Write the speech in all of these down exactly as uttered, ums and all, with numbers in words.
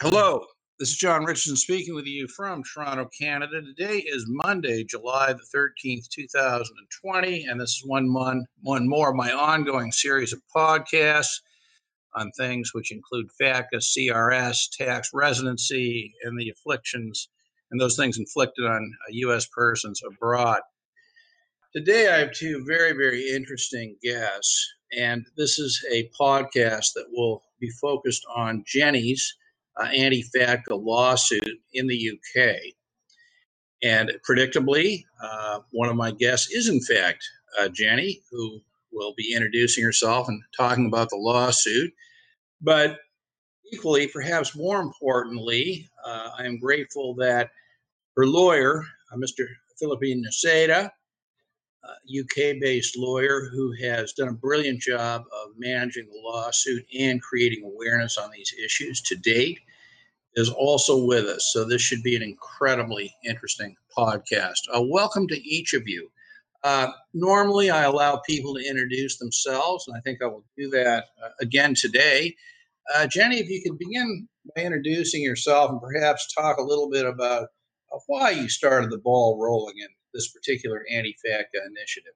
Hello, this is John Richardson speaking with you from Toronto, Canada. Today is Monday, July the thirteenth, two thousand twenty, and this is one, mon- one more of my ongoing series of podcasts on things which include FATCA, C R S, tax residency, and the afflictions and those things inflicted on uh, U S persons abroad. Today I have two very, very interesting guests, and this is a podcast that will be focused on Jenny's uh, anti-FATCA lawsuit in the U K. And predictably, uh, one of my guests is, in fact, uh, Jenny, who will be introducing herself and talking about the lawsuit. But equally, perhaps more importantly, uh, I am grateful that her lawyer, uh, Mister Philippine Noceda, uh, U K-based lawyer who has done a brilliant job of managing the lawsuit and creating awareness on these issues to date, is also with us. So this should be an incredibly interesting podcast. Uh, welcome to each of you. Uh, normally, I allow people to introduce themselves, and I think I will do that uh, again today. Uh, Jenny, if you could begin by introducing yourself and perhaps talk a little bit about uh, why you started the ball rolling in this particular anti-FATCA initiative.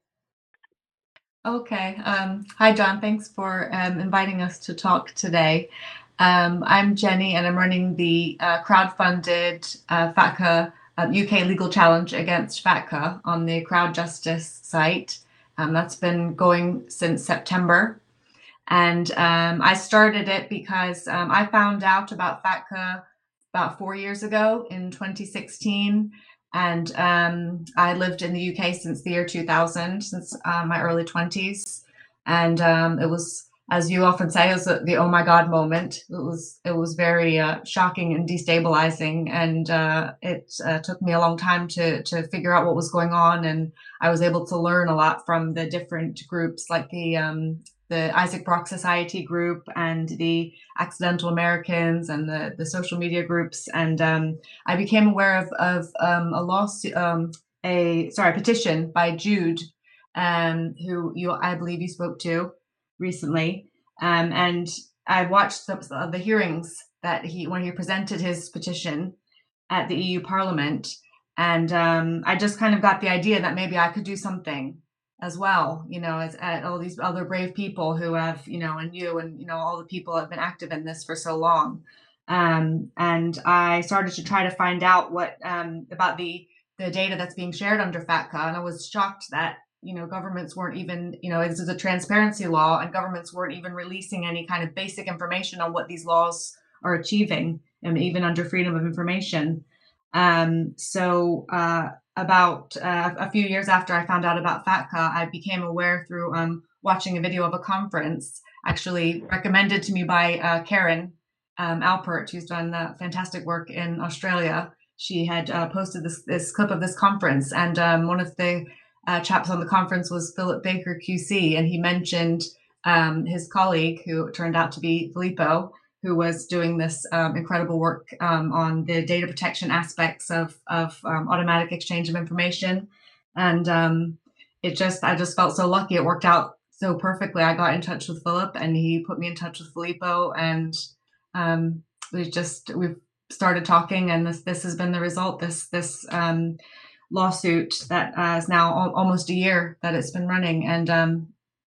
Okay. Um, hi, John. Thanks for um, inviting us to talk today. Um, I'm Jenny, and I'm running the uh, crowdfunded uh, FATCA uh, U K legal challenge against FATCA on the Crowd Justice site. Um, that's been going since September. And um, I started it because um, I found out about FATCA about four years ago in twenty sixteen. And um, I lived in the U K since the year two thousand, since uh, my early twenties. And um, it was, as you often say, it was the oh my God moment. It was it was very uh, shocking and destabilizing. And uh, it uh, took me a long time to, to figure out what was going on. And I was able to learn a lot from the different groups like the um, the Isaac Brock Society group and the Accidental Americans and the, the social media groups. And um, I became aware of, of um, a lawsuit, um, a sorry, a petition by Jude, um, who you I believe you spoke to recently. Um, and I watched the, the hearings that he when he presented his petition at the E U Parliament. And um, I just kind of got the idea that maybe I could do something as well, you know, as, as all these other brave people who have, you know, and you and, you know, all the people have been active in this for so long. Um, and I started to try to find out what um, about the the data that's being shared under FATCA. And I was shocked that, you know, governments weren't even, you know, this is a transparency law and governments weren't even releasing any kind of basic information on what these laws are achieving, and even under freedom of information. Um, so, uh, about uh, a few years after I found out about FATCA, I became aware through um, watching a video of a conference, actually recommended to me by uh, Karen um, Alpert, who's done uh, fantastic work in Australia. She had uh, posted this, this clip of this conference, and um, one of the uh, chaps on the conference was Philip Baker Q C, and he mentioned um, his colleague, who turned out to be Filippo, who was doing this um, incredible work um, on the data protection aspects of, of um, automatic exchange of information. And um, it just, I just felt so lucky. It worked out so perfectly. I got in touch with Philip and he put me in touch with Filippo, and um, we just, we've started talking, and this, this has been the result, this, this um, lawsuit that uh, is now al- almost a year that it's been running. And um,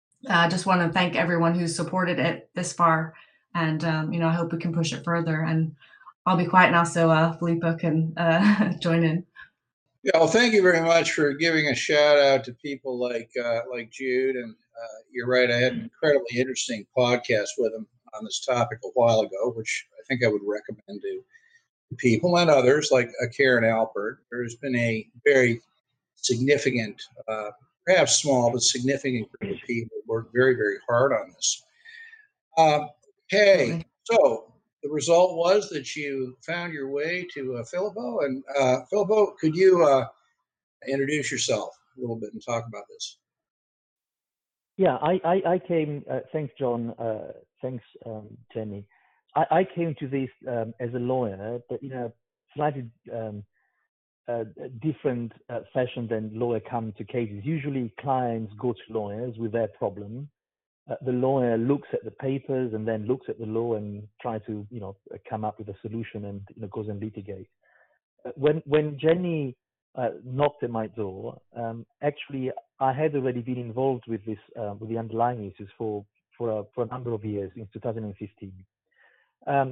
I just want to thank everyone who's supported it this far. And, um, you know, I hope we can push it further. And I'll be quiet now so uh, Filippo can uh, join in. Yeah, well, thank you very much for giving a shout out to people like uh, like Jude. And uh, you're right, I had an incredibly interesting podcast with him on this topic a while ago, which I think I would recommend to people and others like uh, Karen Alpert. There's been a very significant, uh, perhaps small, but significant group of people who worked very, very hard on this. Uh, okay, so the result was that you found your way to uh, Filippo. And uh, Filippo, could you uh, introduce yourself a little bit and talk about this? Yeah, I, I, I came, uh, thanks, John, uh, thanks, um, Jenny. I, I came to this um, as a lawyer, but in a slightly um, uh, different uh, fashion than lawyer come to cases. Usually clients go to lawyers with their problem, uh, the lawyer looks at the papers and then looks at the law and tries to, you know, come up with a solution and, you know, goes and litigate. Uh, when when Jenny uh, knocked at my door, um, actually I had already been involved with this uh, with the underlying issues for for a, for a number of years in two thousand fifteen. Um,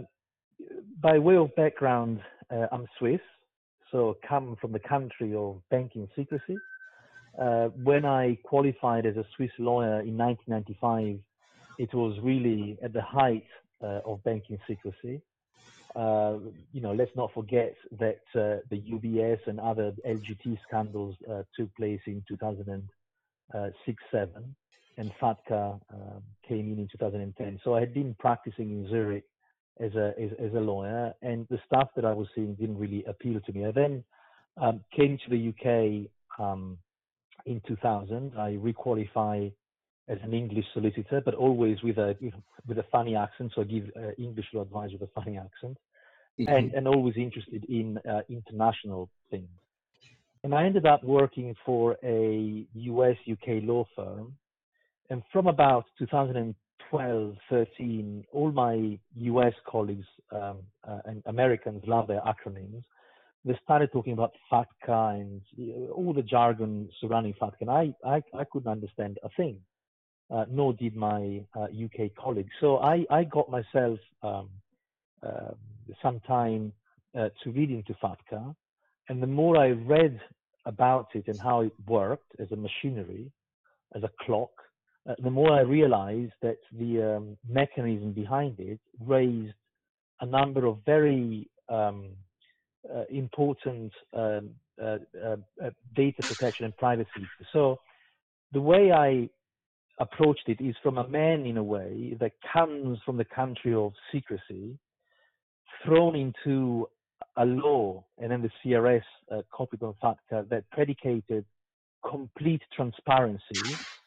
by way of background, uh, I'm Swiss, so come from the country of banking secrecy. Uh, when I qualified as a Swiss lawyer in nineteen ninety-five, it was really at the height uh, of banking secrecy. Uh, you know, let's not forget that uh, the U B S and other L G T scandals uh, took place in two thousand six seven, and FATCA uh, came in in two thousand ten. So I had been practicing in Zurich as a as, as a lawyer, and the stuff that I was seeing didn't really appeal to me. I then um, came to the U K um, in two thousand. I requalify as an English solicitor, but always with a with a funny accent. So I give uh, English law advice with a funny accent, mm-hmm. and and always interested in uh, international things. And I ended up working for a U S U K law firm, and from about two thousand twelve, thirteen, all my U S colleagues um, uh, and Americans love their acronyms. They started talking about FATCA and all the jargon surrounding FATCA, and I, I, I couldn't understand a thing, uh, nor did my uh, U K colleagues. So I, I got myself um, uh, some time uh, to read into FATCA, and the more I read about it and how it worked as a machinery, as a clock, uh, the more I realized that the um, mechanism behind it raised a number of very um, Uh, important um, uh, uh, uh, data protection and privacy. So the way I approached it is from a man, in a way, that comes from the country of secrecy, thrown into a law, and then the C R S uh, copied on FATCA that predicated complete transparency.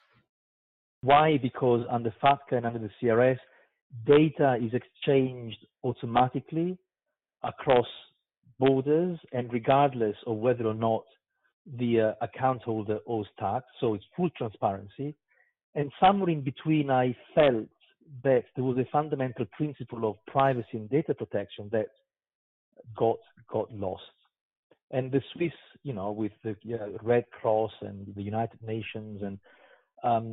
Why? Because under FATCA and under the C R S, data is exchanged automatically across borders and regardless of whether or not the uh, account holder owes tax. So it's full transparency. And somewhere in between, I felt that there was a fundamental principle of privacy and data protection that got got lost. And the Swiss, you know, with the uh, Red Cross and the United Nations, and um,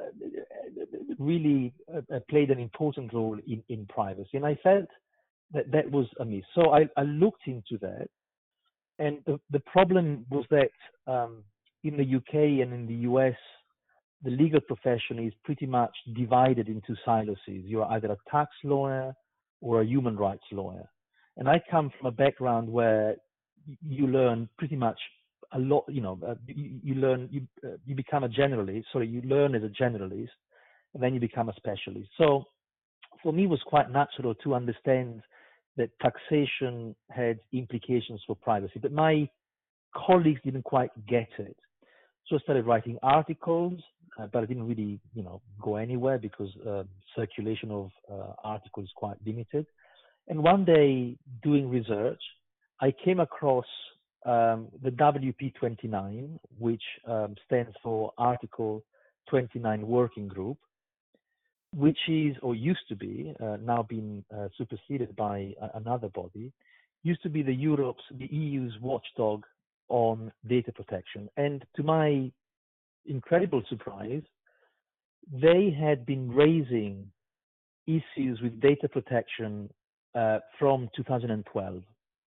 really uh, played an important role in, in privacy. And I felt that that was amiss. So I, I looked into that, and the, the problem was that um, in the U K and in the U S, the legal profession is pretty much divided into silos. You're either a tax lawyer or a human rights lawyer. And I come from a background where you learn pretty much a lot, you know, uh, you, you learn, you, uh, you become a generalist, sorry, you learn as a generalist, and then you become a specialist. So for me, it was quite natural to understand that taxation had implications for privacy, but my colleagues didn't quite get it. So I started writing articles, uh, but I didn't really, you know, go anywhere because uh, circulation of uh, articles is quite limited. And one day, doing research, I came across um, the W P twenty-nine, which um, stands for Article twenty-nine Working Group, which is, or used to be, uh, now been uh, superseded by uh, another body, used to be the Europe's, the E U's watchdog on data protection. And to my incredible surprise, they had been raising issues with data protection uh, from two thousand twelve.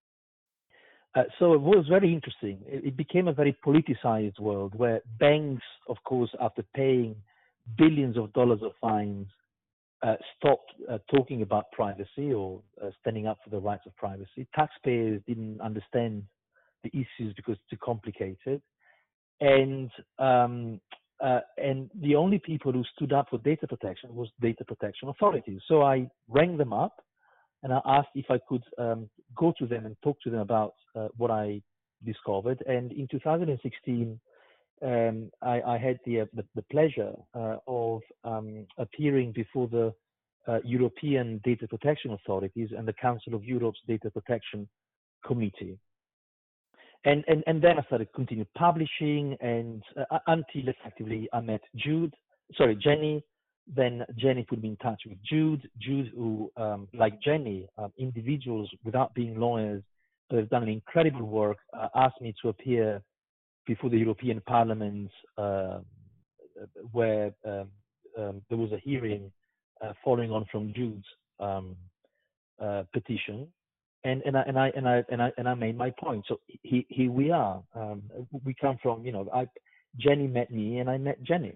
Uh, so it was very interesting. It, it became a very politicized world where banks, of course, after paying billions of dollars of fines, uh, stopped uh, talking about privacy or uh, standing up for the rights of privacy. Taxpayers didn't understand the issues because it's too complicated. And um, uh, and the only people who stood up for data protection was data protection authorities. So I rang them up and I asked if I could um, go to them and talk to them about uh, what I discovered. And in two thousand sixteen, um, I, I had the, uh, the, the pleasure uh, of um, appearing before the uh, European Data Protection Authorities and the Council of Europe's Data Protection Committee. And, and, and then I started continued publishing, and uh, until effectively I met Jude, sorry, Jenny, then Jenny put me in touch with Jude. Jude, who, um, like Jenny, um, individuals without being lawyers that have done an incredible work, uh, asked me to appear before the European Parliament, uh, where um, um, there was a hearing uh, following on from Jude's um, uh, petition, and and I and I and I and I and I made my point. So he, here we are. Um, we come from, you know, I, Jenny met me, and I met Jenny.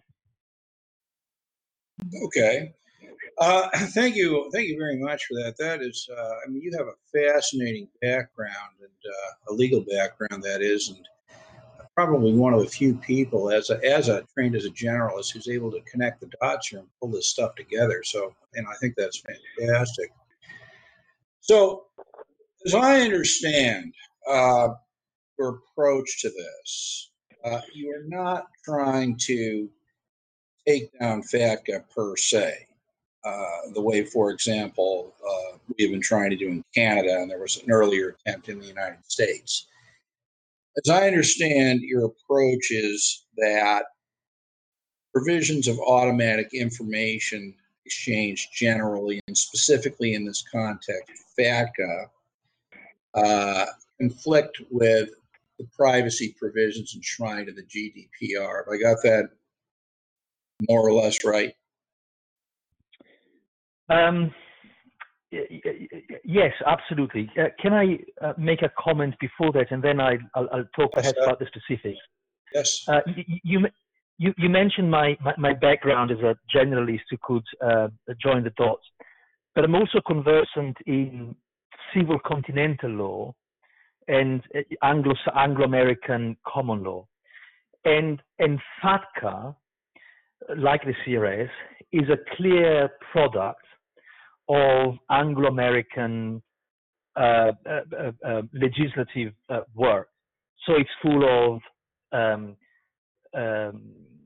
Okay. Uh, thank you. Thank you very much for that. That is, uh, I mean, you have a fascinating background and uh, a legal background, that is, and probably one of the few people as a, as a trained as a generalist who's able to connect the dots here and pull this stuff together. So, and I think that's fantastic. So, as I understand uh, your approach to this, uh, you are not trying to take down FATCA per se, uh, the way, for example, uh, we have been trying to do in Canada, and there was an earlier attempt in the United States. As I understand, your approach is that provisions of automatic information exchange generally, and specifically in this context, FATCA, uh, conflict with the privacy provisions enshrined in the G D P R. Have I got that more or less right? Um, yes, absolutely. Uh, can I uh, make a comment before that, and then I, I'll, I'll talk Yes, perhaps sir. about the specifics? Yes. Uh, you, you you you mentioned my, my my background as a generalist who could uh, join the dots, but I'm also conversant in civil continental law and Anglo Anglo-American common law, and and FATCA, like the C R S, is a clear product of Anglo-American uh, uh, uh, uh, legislative uh, work. So it's full of um, um,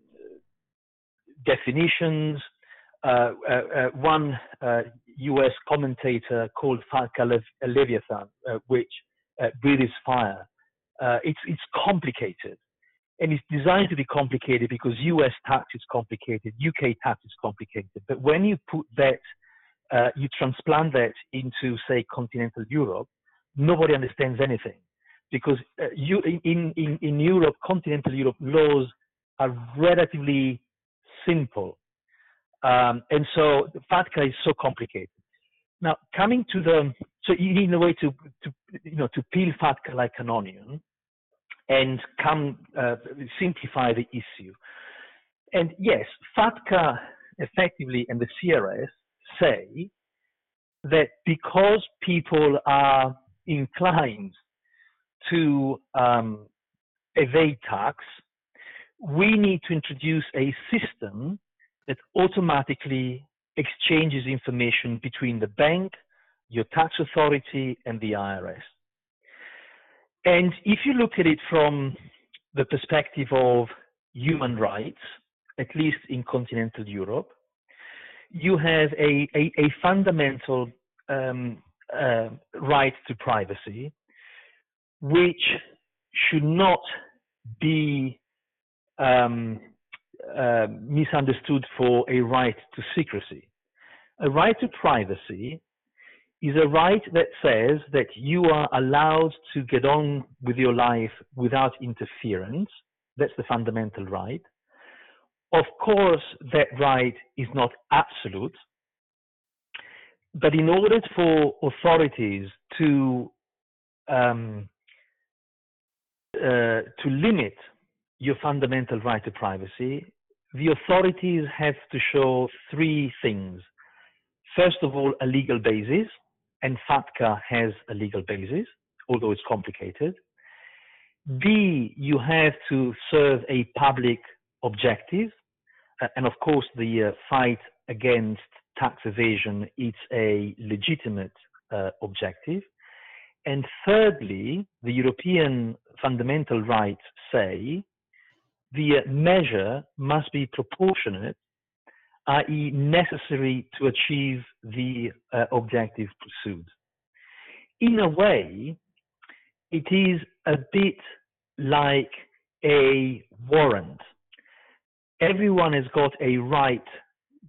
definitions. Uh, uh, uh, one uh, U S commentator called FATCA a Leviathan, uh, which uh, breathes fire. Uh, it's, it's complicated. And it's designed to be complicated because U S tax is complicated, U K tax is complicated. But when you put that, uh, you transplant that into, say, continental Europe, nobody understands anything. Because uh, you, in, in, in Europe, continental Europe, laws are relatively simple. Um, and so FATCA is so complicated. Now, coming to the, so you need a way to, to, you know, to peel FATCA like an onion and come uh, simplify the issue. And yes, FATCA effectively and the C R S say that because people are inclined to um, evade tax, we need to introduce a system that automatically exchanges information between the bank, your tax authority, and the I R S. And if you look at it from the perspective of human rights, at least in continental Europe, you have a, a, a fundamental um, uh, right to privacy, which should not be um, uh, misunderstood for a right to secrecy. A right to privacy is a right that says that you are allowed to get on with your life without interference. That's the fundamental right. Of course, that right is not absolute, but in order for authorities to um, uh, to limit your fundamental right to privacy, the authorities have to show three things. First of all, a legal basis, and FATCA has a legal basis, although it's complicated. B, you have to serve a public objective, uh, and of course the uh, fight against tax evasion, it's a legitimate uh, objective. And thirdly, the European fundamental rights say the measure must be proportionate, that is necessary to achieve the uh, objective pursued. In a way, it is a bit like a warrant. Everyone has got a right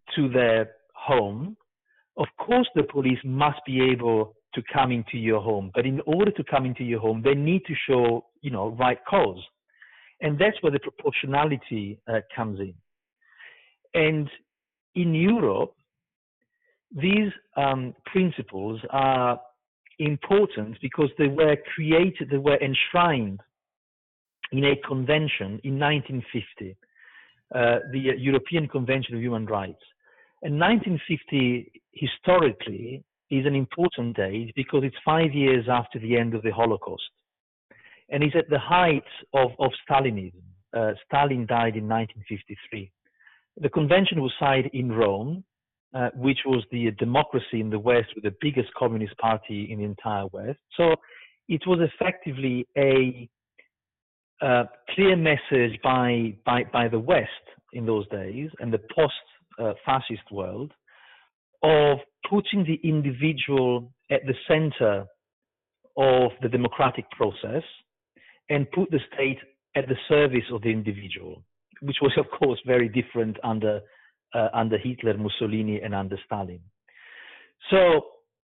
to their home, of course the police must be able to come into your home. But in order to come into your home, they need to show, you know, right cause. And that's where the proportionality uh, comes in. And in Europe, these um, principles are important because they were created, they were enshrined in a convention in nineteen fifty, uh, the European Convention of Human Rights. And nineteen fifty, historically, is an important date because it's five years after the end of the Holocaust. And it's at the height of, of Stalinism. Uh, Stalin died in nineteen fifty-three. The convention was signed in Rome, uh, which was the democracy in the West with the biggest communist party in the entire West. So it was effectively a uh, clear message by, by, by the West in those days and the post-fascist uh, world of putting the individual at the center of the democratic process and put the state at the service of the individual, which was, of course, very different under uh, under Hitler, Mussolini, and under Stalin. So,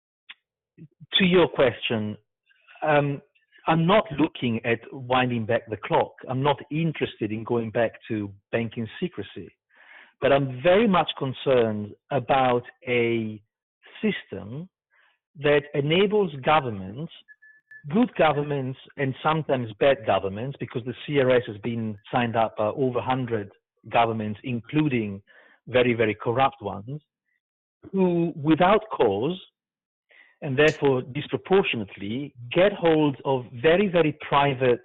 to your question, um, I'm not looking at winding back the clock. I'm not interested in going back to banking secrecy, but I'm very much concerned about a system that enables governments, good governments and sometimes bad governments, because the C R S has been signed up uh, over one hundred governments, including very, very corrupt ones, who without cause and therefore disproportionately get hold of very, very private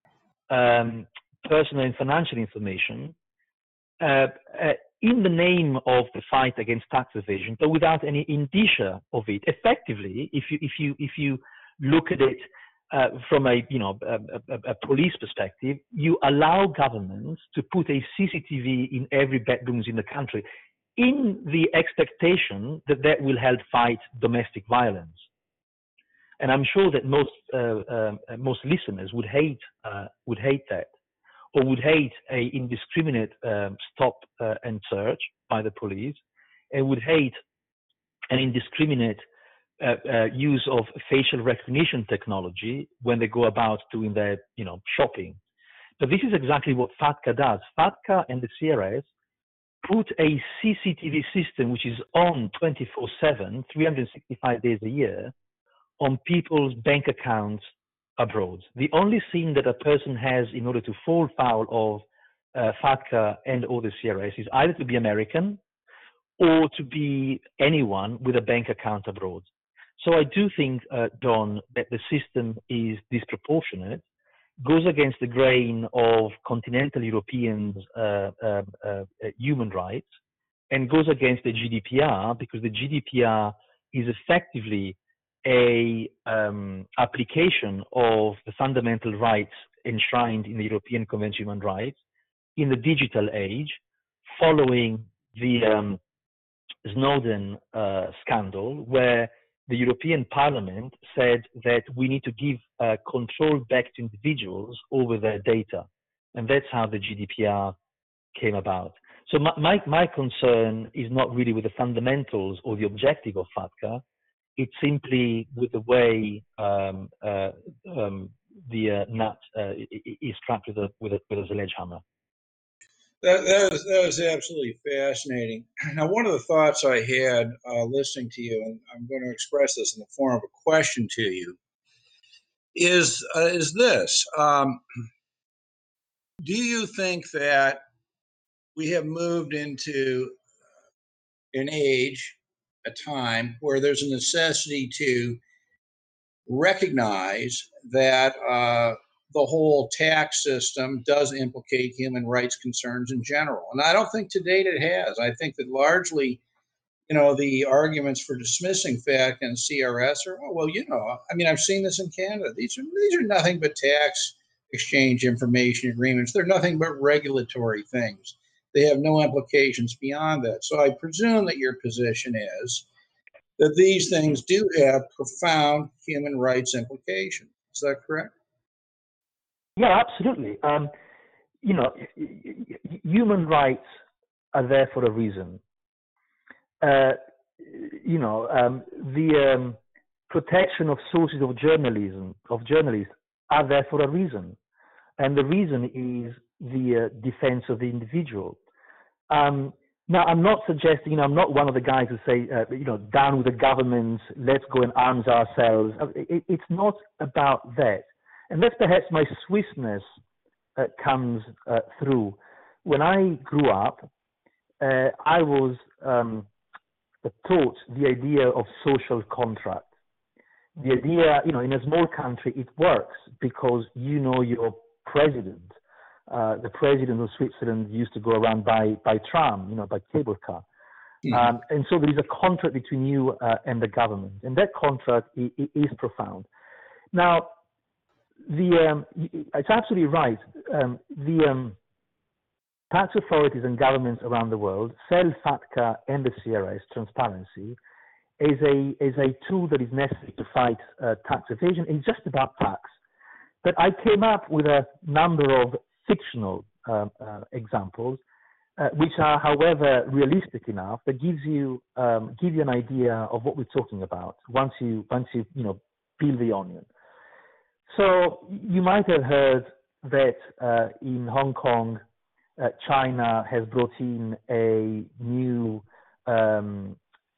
um, personal and financial information uh, uh, in the name of the fight against tax evasion, but without any indicia of it. Effectively, if you if you if you look at it uh, from a you know a, a, a police perspective, you allow governments to put a C C T V in every bedrooms in the country, in the expectation that that will help fight domestic violence. And I'm sure that most uh, uh, most listeners would hate uh, would hate that, or would hate a indiscriminate um, stop uh, and search by the police, and would hate an indiscriminate uh, uh, use of facial recognition technology when they go about doing their, you know, shopping. But this is exactly what FATCA does. FATCA and the C R S put a C C T V system which is on twenty-four seven, three hundred sixty-five days a year, on people's bank accounts abroad. The only thing that a person has in order to fall foul of uh, FATCA and or the C R S is either to be American or to be anyone with a bank account abroad. So I do think, uh, John, that the system is disproportionate, goes against the grain of continental Europeans' uh, uh, uh, human rights, and goes against the G D P R, because the G D P R is effectively a um, application of the fundamental rights enshrined in the European Convention on Human Rights in the digital age, following the um, Snowden uh, scandal, where the European Parliament said that we need to give uh, control back to individuals over their data. And that's how the G D P R came about. So my, my, my concern is not really with the fundamentals or the objective of FATCA. It's simply with the way um, uh, um, the uh, nut uh, is strapped with a, with a, with a sledgehammer. That, that, was, that was absolutely fascinating. Now, one of the thoughts I had uh, listening to you, and I'm going to express this in the form of a question to you, is, uh, is this. Um, do you think that we have moved into an age, a time, where there's a necessity to recognize that uh, the whole tax system does implicate human rights concerns in general? And I don't think to date it has. I think that largely, you know, the arguments for dismissing FATCA and C R S are, oh, well, you know, I mean, I've seen this in Canada. These are these are nothing but tax exchange information agreements. They're nothing but regulatory things. They have no implications beyond that. So I presume that your position is that these things do have profound human rights implications. Is that correct? Yeah, absolutely. Um, you know, human rights are there for a reason. uh, you know, um, the um, protection of sources of journalism, of journalists, are there for a reason. And the reason is the uh, defense of the individual. Um, now, I'm not suggesting, you know, I'm not one of the guys who say, uh, you know, down with the government, let's go and arms ourselves. It, it's not about that. And that's perhaps my Swissness uh, comes uh, through. When I grew up, uh, I was um, taught the idea of social contract. The idea, you know, in a small country, it works because you know your president. Uh, the president of Switzerland used to go around by, by tram, you know, by cable car. Mm-hmm. Um, and so there is a contract between you uh, and the government. And that contract is, is profound. Now, the um, it's absolutely right. Um, the um, tax authorities and governments around the world sell FATCA and the C R S, transparency, as a, as a tool that is necessary to fight uh, tax evasion. It's just about tax. But I came up with a number of fictional uh, uh, examples, uh, which are, however, realistic enough that gives you um, give you an idea of what we're talking about once you once you you know peel the onion. So you might have heard that uh, in Hong Kong, uh, China has brought in a new um,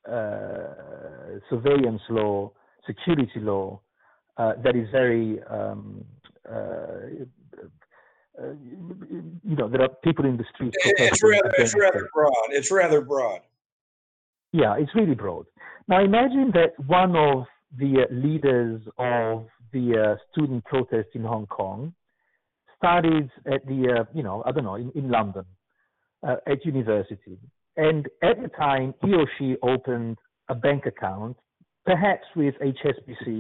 uh, surveillance law, security law uh, that is very um, uh, Uh, you know, there are people in the street. It's rather, it's rather broad. It's rather broad. Yeah, it's really broad. Now, imagine that one of the leaders of the uh, student protest in Hong Kong studied at the, uh, you know, I don't know, in, in London uh, at university. And at the time, he or she opened a bank account, perhaps with H S B C,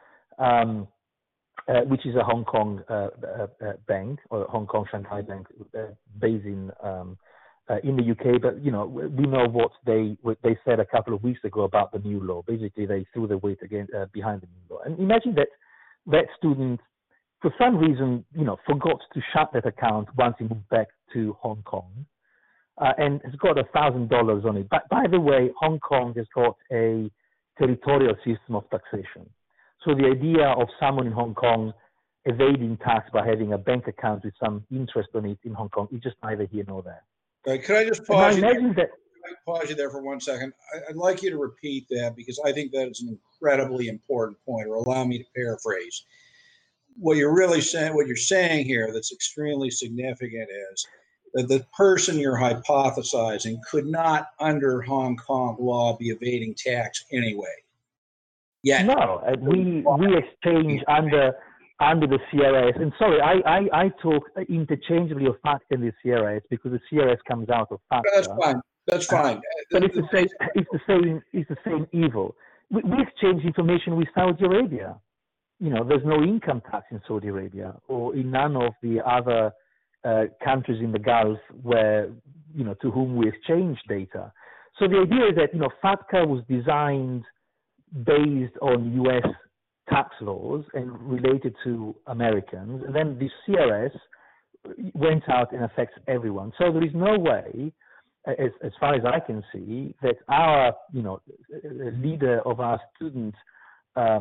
um, Uh, which is a Hong Kong uh, uh, uh, bank, or Hong Kong Shanghai Bank, uh, based in um, uh, in the U K. But you know, we know what they what they said a couple of weeks ago about the new law. Basically, they threw their weight again uh, behind the new law. And imagine that that student, for some reason, you know, forgot to shut that account once he moved back to Hong Kong, uh, and has got a thousand dollars on it. But by the way, Hong Kong has got a territorial system of taxation. So the idea of someone in Hong Kong evading tax by having a bank account with some interest on it in Hong Kong is just neither here nor there. Right. Could I just pause you there? That, I pause you there for one second? I'd like you to repeat that because I think that is an incredibly important point, or allow me to paraphrase. What you're really saying, what you're saying here that's extremely significant is that the person you're hypothesizing could not, under Hong Kong law, be evading tax anyway. Yeah. No, uh, we we exchange under under the C R S. And sorry, I, I, I talk interchangeably of FATCA and the C R S because the C R S comes out of FATCA. That's fine. That's fine. Uh, but it's the same. It's the same. It's the same evil. We, we exchange information with Saudi Arabia. You know, there's no income tax in Saudi Arabia or in none of the other uh, countries in the Gulf where you know to whom we exchange data. So the idea is that you know FATCA was designed based on U S tax laws and related to Americans, and then the C R S went out and affects everyone. So there is no way, as, as far as I can see, that our, you know, leader of our student um,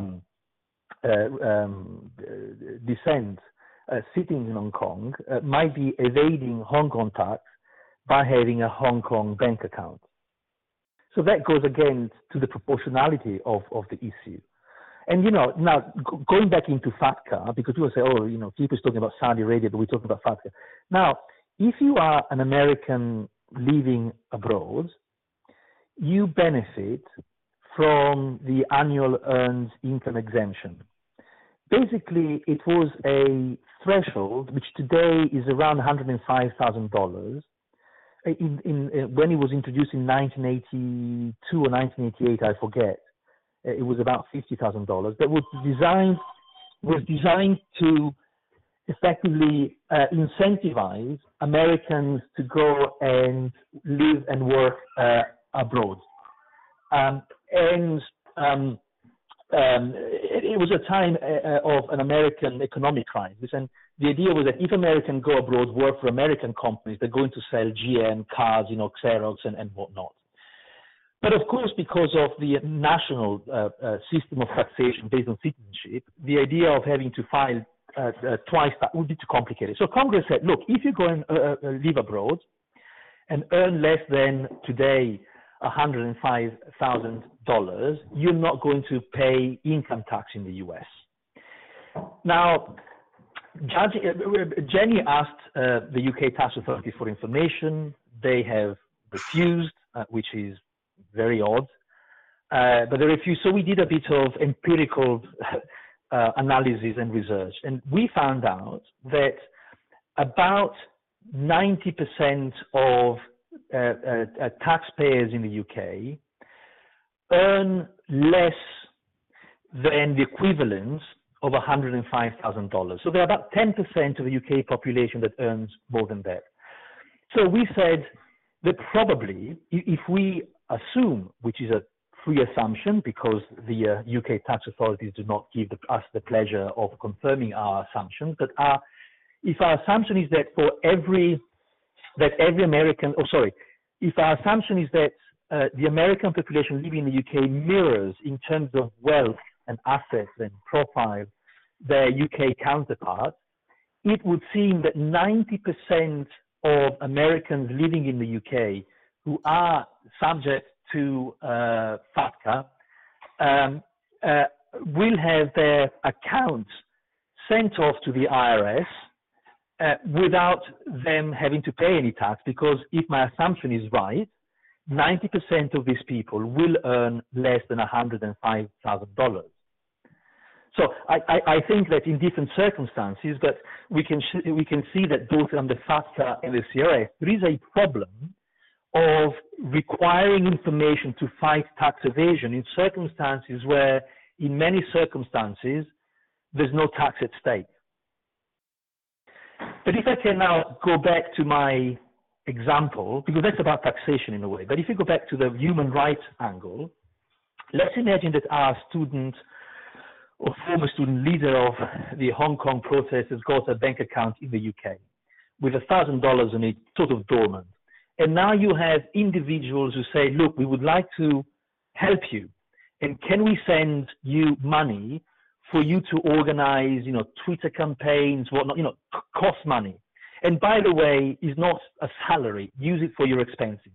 uh, um, descent uh, sitting in Hong Kong uh, might be evading Hong Kong tax by having a Hong Kong bank account. So that goes again to the proportionality of, of the issue. And, you know, now g- going back into FATCA, because people say, oh, you know, people are talking about Saudi Arabia, but we're talking about FATCA. Now, if you are an American living abroad, you benefit from the annual earned income exemption. Basically, it was a threshold, which today is around one hundred five thousand dollars. In, in, uh, when it was introduced in nineteen eighty-two or nineteen eighty-eight, I forget, uh, it was about fifty thousand dollars. That was designed was designed to effectively uh, incentivize Americans to go and live and work uh, abroad. Um, and um, um, it, it was a time uh, of an American economic crisis, and the idea was that if Americans go abroad, work for American companies, they're going to sell G M, cars, you know, Xerox and, and whatnot. But of course, because of the national uh, uh, system of taxation based on citizenship, the idea of having to file uh, uh, twice that would be too complicated. So Congress said, look, if you go and uh, uh, live abroad and earn less than today one hundred five thousand dollars, you're not going to pay income tax in the U S. Now, Judge, uh, Jenny asked uh, the U K tax authority for information. They have refused, uh, which is very odd, uh, but they refused. So we did a bit of empirical uh, analysis and research, and we found out that about ninety percent of uh, uh, uh, taxpayers in the U K earn less than the equivalent of one hundred five thousand dollars. So there are about ten percent of the U K population that earns more than that. So we said that probably if we assume, which is a free assumption because the uh, U K tax authorities do not give the, us the pleasure of confirming our assumptions, but our, if our assumption is that for every, that every American, oh sorry, if our assumption is that uh, the American population living in the U K mirrors in terms of wealth and assets and profile their U K counterparts, it would seem that ninety percent of Americans living in the U K who are subject to uh, FATCA um, uh, will have their accounts sent off to the I R S uh, without them having to pay any tax, because if my assumption is right, ninety percent of these people will earn less than one hundred five thousand dollars. So I, I, I think that in different circumstances, but we can, we can see that both on the FATCA and the C R S, there is a problem of requiring information to fight tax evasion in circumstances where, in many circumstances, there's no tax at stake. But if I can now go back to my example, because that's about taxation in a way, but if you go back to the human rights angle, let's imagine that our student or former student leader of the Hong Kong protest has got a bank account in the U K with one thousand dollars in it, sort of dormant. And now you have individuals who say, look, we would like to help you. And can we send you money for you to organize, you know, Twitter campaigns, whatnot, you know, cost money. And by the way, is not a salary, use it for your expenses.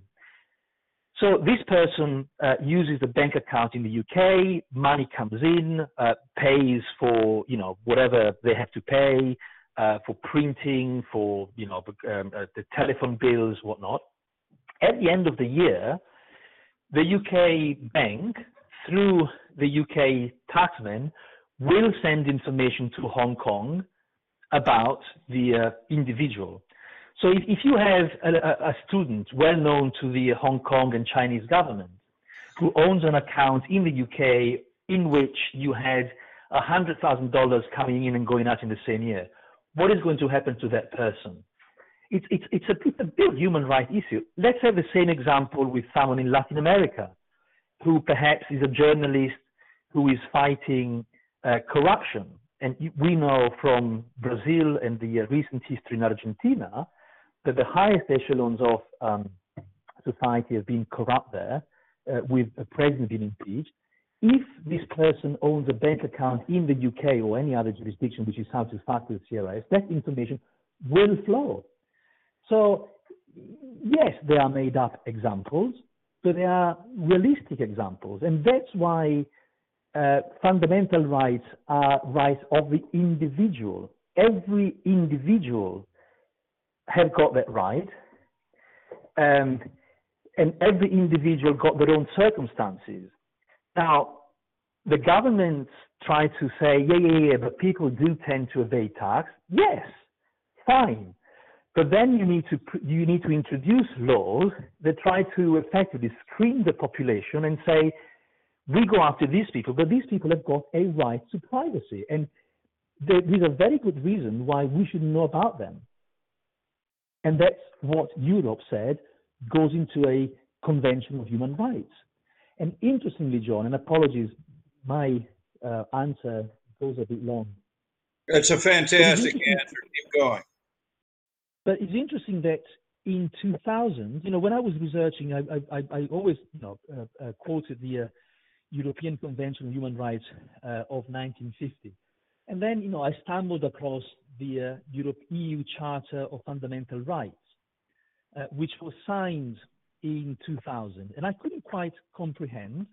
So this person uh, uses the bank account in the U K, money comes in, uh, pays for, you know, whatever they have to pay, uh, for printing, for, you know, um, uh, the telephone bills, whatnot. At the end of the year, the U K bank, through the U K taxman, will send information to Hong Kong about the uh, individual. So if, if you have a, a student well known to the Hong Kong and Chinese government who owns an account in the U K in which you had one hundred thousand dollars coming in and going out in the same year, what is going to happen to that person? It's, it's, it's, a, it's a big human rights issue. Let's have the same example with someone in Latin America who perhaps is a journalist who is fighting uh, corruption. And we know from Brazil and the uh, recent history in Argentina that the highest echelons of um, society have been corrupt there, uh, with a president being impeached. If this person owns a bank account in the U K or any other jurisdiction which is satisfied with the C R S, that information will flow. So, yes, they are made up examples, but they are realistic examples. And that's why uh, fundamental rights are rights of the individual. Every individual have got that right. Um, and every individual got their own circumstances. Now, the governments try to say, yeah, yeah, yeah, but people do tend to evade tax. Yes, fine. But then you need to you need to introduce laws that try to effectively screen the population and say, we go after these people, but these people have got a right to privacy. And there is a very good reason why we should know about them. And that's what Europe said goes into a Convention of Human Rights. And interestingly, John, and apologies, my uh, answer goes a bit long. It's a fantastic answer. Keep going. But it's interesting that in two thousand, you know, when I was researching, I, I, I always, you know, uh, uh, quoted the uh, European Convention on Human Rights uh, of nineteen fifty. And then, you know, I stumbled across the uh, Europe, E U Charter of Fundamental Rights, uh, which was signed in two thousand. And I couldn't quite comprehend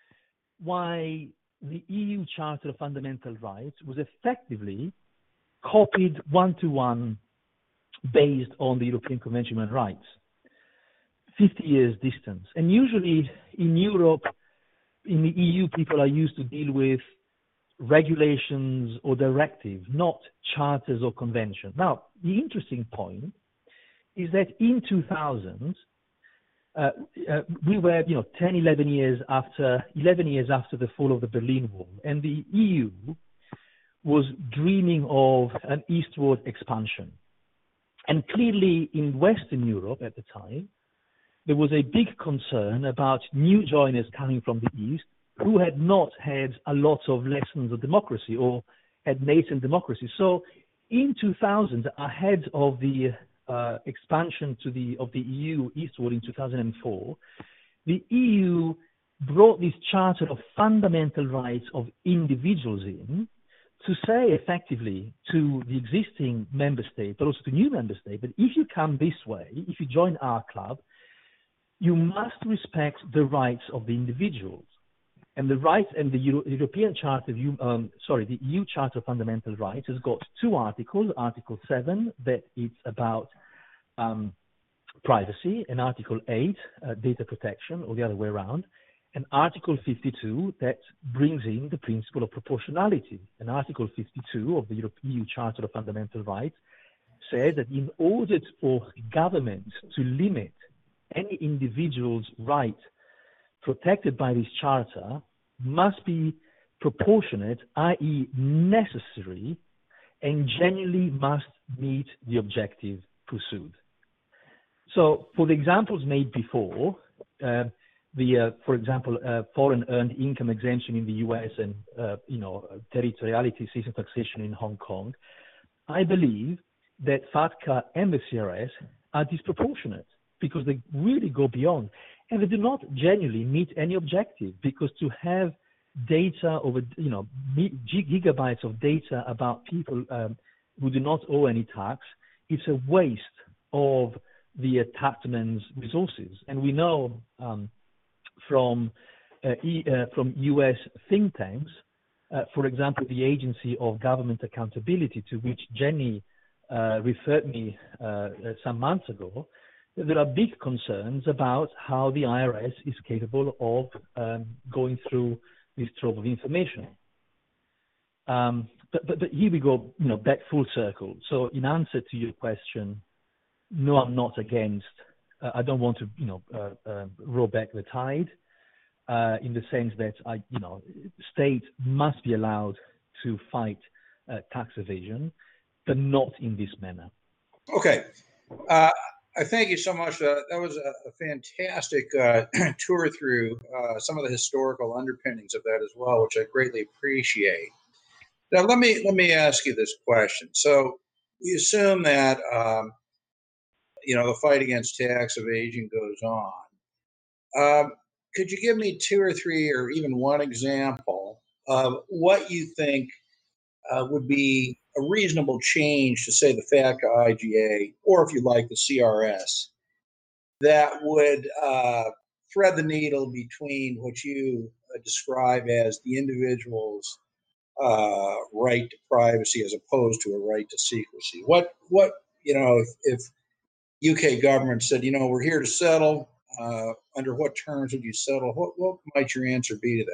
why the E U Charter of Fundamental Rights was effectively copied one-to-one based on the European Convention on Human Rights, fifty years distance. And usually in Europe, in the E U, people are used to deal with regulations or directives, not charters or conventions. Now, the interesting point is that in two thousand, uh, uh, we were, you know, ten, eleven years after, eleven years after the fall of the Berlin Wall, and the E U was dreaming of an eastward expansion. And clearly in Western Europe at the time, there was a big concern about new joiners coming from the East who had not had a lot of lessons of democracy or had nascent democracy. So in two thousand, ahead of the uh, expansion to the, of the E U eastward in two thousand four, the E U brought this Charter of Fundamental Rights of Individuals in to say effectively to the existing member state, but also to new member states, that if you come this way, if you join our club, you must respect the rights of the individuals. And the rights and the Euro European Charter, of, um, sorry, the E U Charter of Fundamental Rights has got two articles. Article seven, that it's about um, privacy, and Article eight, uh, data protection, or the other way around. And Article fifty-two, that brings in the principle of proportionality. And Article fifty-two of the E U Charter of Fundamental Rights says that in order for governments to limit any individual's right protected by this charter must be proportionate, that is necessary, and genuinely must meet the objective pursued. So for the examples made before, uh, the, uh, for example, uh, foreign earned income exemption in the U S and, uh, you know, territoriality system taxation in Hong Kong, I believe that FATCA and the C R S are disproportionate because they really go beyond. And they do not genuinely meet any objective, because to have data over, you know, gigabytes of data about people um, who do not owe any tax, it's a waste of the uh, taxman's resources. And we know um, from uh, e, uh, from U S think tanks, uh, for example, the Agency of Government Accountability, to which Jenny uh, referred me uh, some months ago, there are big concerns about how the I R S is capable of um, going through this trove of information. Um, but, but, but here we go, you know, back full circle. So in answer to your question, no, I'm not against, uh, I don't want to, you know, uh, uh, roll back the tide uh, in the sense that, I, you know, state must be allowed to fight uh, tax evasion, but not in this manner. Okay. Uh, I thank you so much. Uh, that was a, a fantastic uh, tour through uh, some of the historical underpinnings of that as well, which I greatly appreciate. Now, let me let me ask you this question. So, we assume that um, you know the fight against tax evasion goes on. Um, could you give me two or three, or even one example of what you think uh, would be a reasonable change to, say, the FATCA I G A, or if you like, the C R S, that would uh, thread the needle between what you uh, describe as the individual's uh, right to privacy as opposed to a right to secrecy? What, what you know, if, if U K government said, you know, we're here to settle, uh, under what terms would you settle? What, what might your answer be to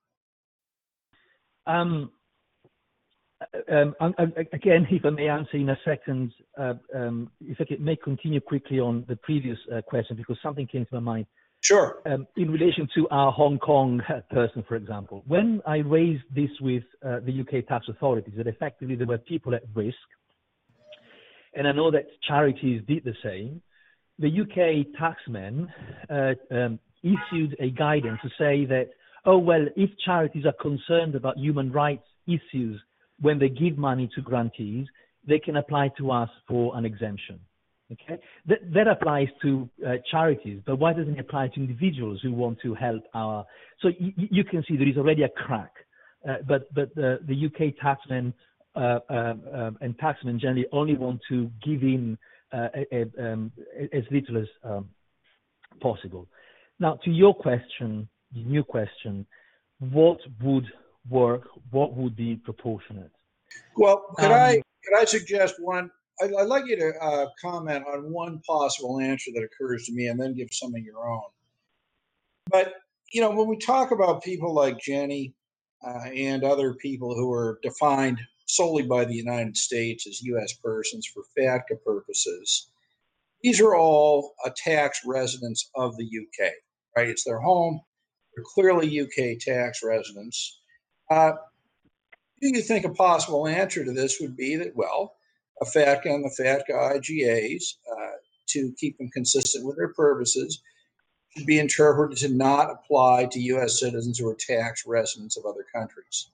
that? Um. Um, I, I, again, if I may answer in a second, uh, um, if I can, may continue quickly on the previous uh, question, because something came to my mind. Sure. Um, in relation to our Hong Kong person, for example, when I raised this with uh, the U K tax authorities, that effectively there were people at risk, and I know that charities did the same, the U K taxmen uh, um, issued a guidance to say that, oh, well, if charities are concerned about human rights issues when they give money to grantees, they can apply to us for an exemption. Okay, that, that applies to uh, charities, but why doesn't it apply to individuals who want to help our? So y- you can see there is already a crack, uh, but but the, the U K taxmen uh, um, um, and taxmen generally only want to give in uh, a, a, um, as little as um, possible. Now, to your question, the new question, what would work? What would be proportionate? Well, could Um, I could I suggest one? I'd, I'd like you to uh, comment on one possible answer that occurs to me, and then give some of your own. But you know, when we talk about people like Jenny uh, and other people who are defined solely by the United States as U S persons for FATCA purposes, these are all uh, tax residents of the U K, right? It's their home. They're clearly U K tax residents. Uh, do you think a possible answer to this would be that, well, a FATCA and the FATCA I G As, uh, to keep them consistent with their purposes, should be interpreted to not apply to U S citizens who are tax residents of other countries?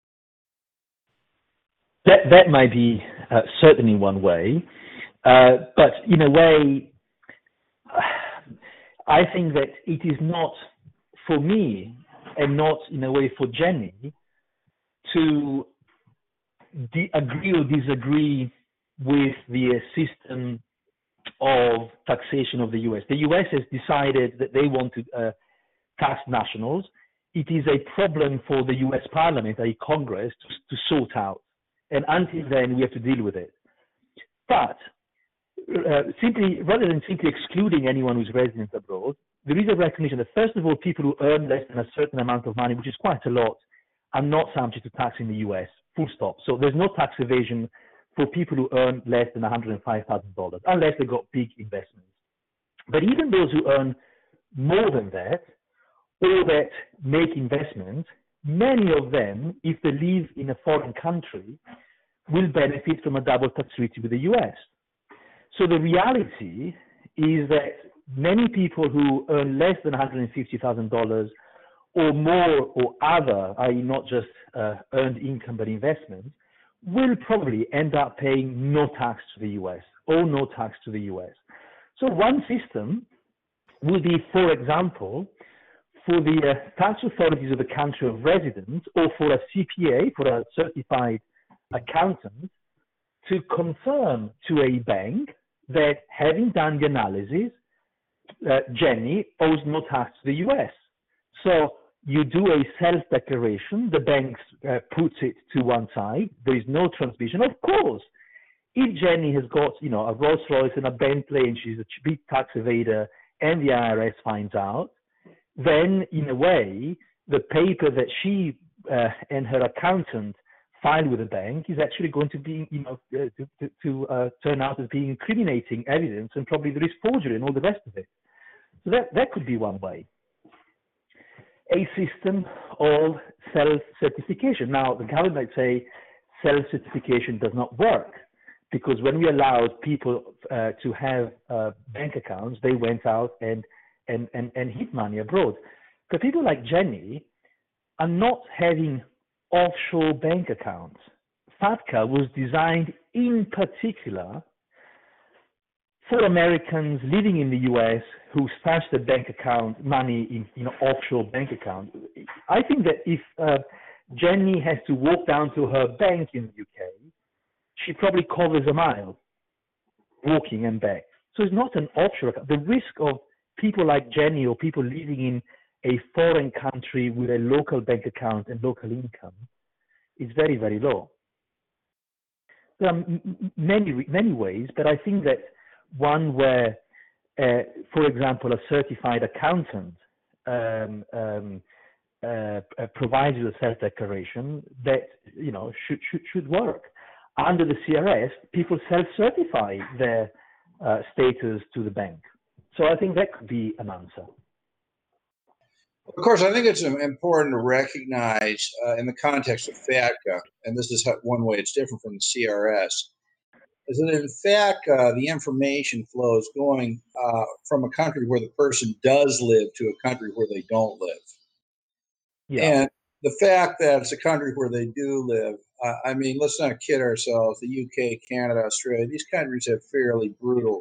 That that might be uh, certainly one way, uh, but in a way, I think that it is not for me, and not in a way for Jenny, to de- agree or disagree with the uh, system of taxation of the U S. The U S has decided that they want to uh, tax nationals. It is a problem for the U S Parliament, a Congress, to, to sort out. And until then, we have to deal with it. But uh, simply, rather than simply excluding anyone who's resident abroad, there is a recognition that, first of all, people who earn less than a certain amount of money, which is quite a lot, are not subject to tax in the U S, full stop. So there's no tax evasion for people who earn less than one hundred five thousand dollars, unless they've got big investments. But even those who earn more than that, or that make investments, many of them, if they live in a foreign country, will benefit from a double tax treaty with the U S. So the reality is that many people who earn less than one hundred fifty thousand dollars or more or other, that is not just uh, earned income but investments, will probably end up paying no tax to the U S or no tax to the U S. So one system would be, for example, for the uh, tax authorities of the country of residence, or for a C P A, for a certified accountant, to confirm to a bank that, having done the analysis, uh, Jenny owes no tax to the U S. So you do a self-declaration, the bank uh, puts it to one side, there is no transmission. Of course, if Jenny has got, you know, a Rolls Royce and a Bentley and she's a big tax evader and the I R S finds out, then in a way, the paper that she uh, and her accountant filed with the bank is actually going to be, you know, uh, to, to, to uh, turn out as being incriminating evidence, and probably there is forgery and all the rest of it. So that, that could be one way. A system of self-certification. Now, the government might say self-certification does not work, because when we allowed people uh, to have uh, bank accounts, they went out and, and, and, and hid money abroad. But people like Jenny are not having offshore bank accounts. FATCA was designed in particular for Americans living in the U S who stash their bank account money in, you know, offshore bank account. I think that if uh, Jenny has to walk down to her bank in the U K, she probably covers a mile walking and back. So it's not an offshore account. The risk of people like Jenny or people living in a foreign country with a local bank account and local income is very, very low. There are many, many ways, but I think that one where, uh, for example, a certified accountant um, um, uh, provides you a self-declaration that, you know, should, should, should work. Under the C R S, people self-certify their uh, status to the bank. So I think that could be an answer. Of course, I think it's important to recognize uh, in the context of FATCA, and this is how, one way it's different from the C R S, is that in FATCA, the information flows going uh, from a country where the person does live to a country where they don't live. Yeah. And the fact that it's a country where they do live, uh, I mean, let's not kid ourselves. The U K, Canada, Australia, these countries have fairly brutal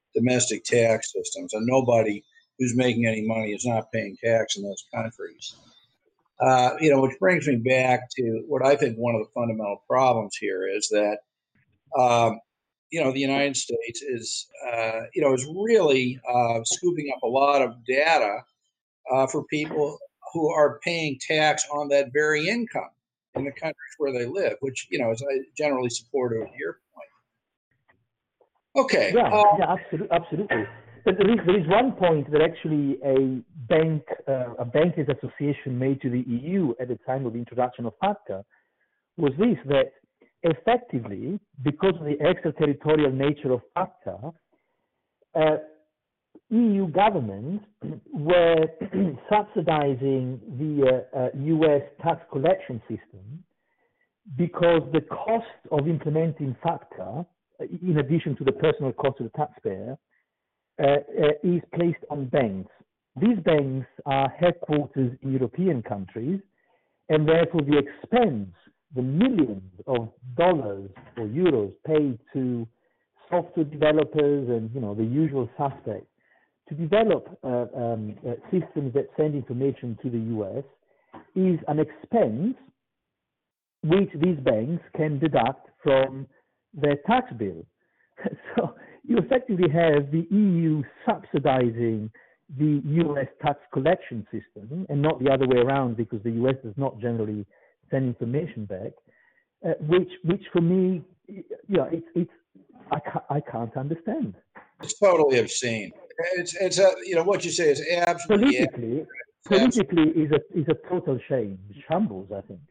domestic tax systems, and nobody who's making any money is not paying tax in those countries. Uh, you know, which brings me back to what I think one of the fundamental problems here is that, um, you know, the United States is, uh, you know, is really uh, scooping up a lot of data uh, for people who are paying tax on that very income in the countries where they live, which, you know, is generally supportive of your point. Okay. Yeah, uh, yeah, absolutely, absolutely. But there is, there is one point that actually a bank, uh, a bankers association made to the E U at the time of the introduction of FATCA was this, that effectively, because of the extraterritorial nature of FATCA, uh, E U governments were subsidizing the uh, uh, U S tax collection system because the cost of implementing FATCA, in addition to the personal cost of the taxpayer, uh, uh, is placed on banks. These banks are headquarters in European countries, and therefore the expense, the millions of dollars or euros paid to software developers and, you know, the usual suspects to develop uh, um, uh, systems that send information to the U S is an expense which these banks can deduct from their tax bill. So you effectively have the E U subsidizing the U S tax collection system and not the other way around, because the U S does not generally send information back, uh, which, which for me, you know, it's, it's I can't, I can't understand. It's totally obscene. It's, it's a, you know, what you say is absolutely politically. Politically is a is a total shame. Shambles, I think.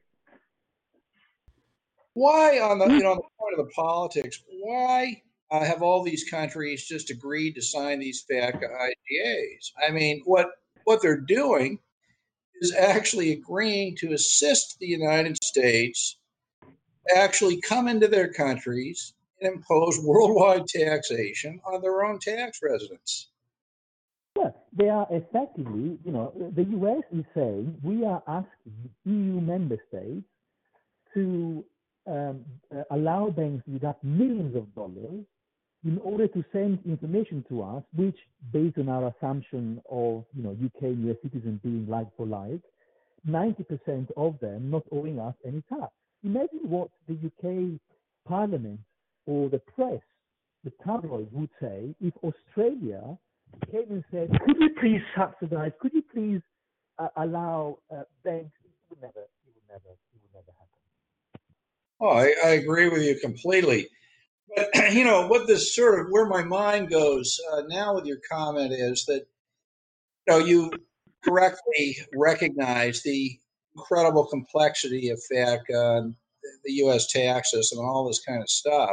Why, on the, you know, on the point of the politics, why uh, have all these countries just agreed to sign these FATCA I G As? I mean, what what they're doing is actually agreeing to assist the United States actually come into their countries and impose worldwide taxation on their own tax residents. Yeah, they are effectively, you know, the U S is saying we are asking E U member states to um, uh, allow banks to deduct millions of dollars in order to send information to us, which, based on our assumption of, you know, U K and U S citizens being like for like, ninety percent of them not owing us any tax. Imagine what the U K Parliament or the press, the tabloids would say if Australia came and said, could you please subsidize, could you please uh, allow uh, banks, it would never, it would never, it would never happen. Oh, I, I agree with you completely. But, you know, what this sort of, where my mind goes uh, now with your comment is that, you know, you correctly recognize the incredible complexity of FATCA and the U S tax system and all this kind of stuff.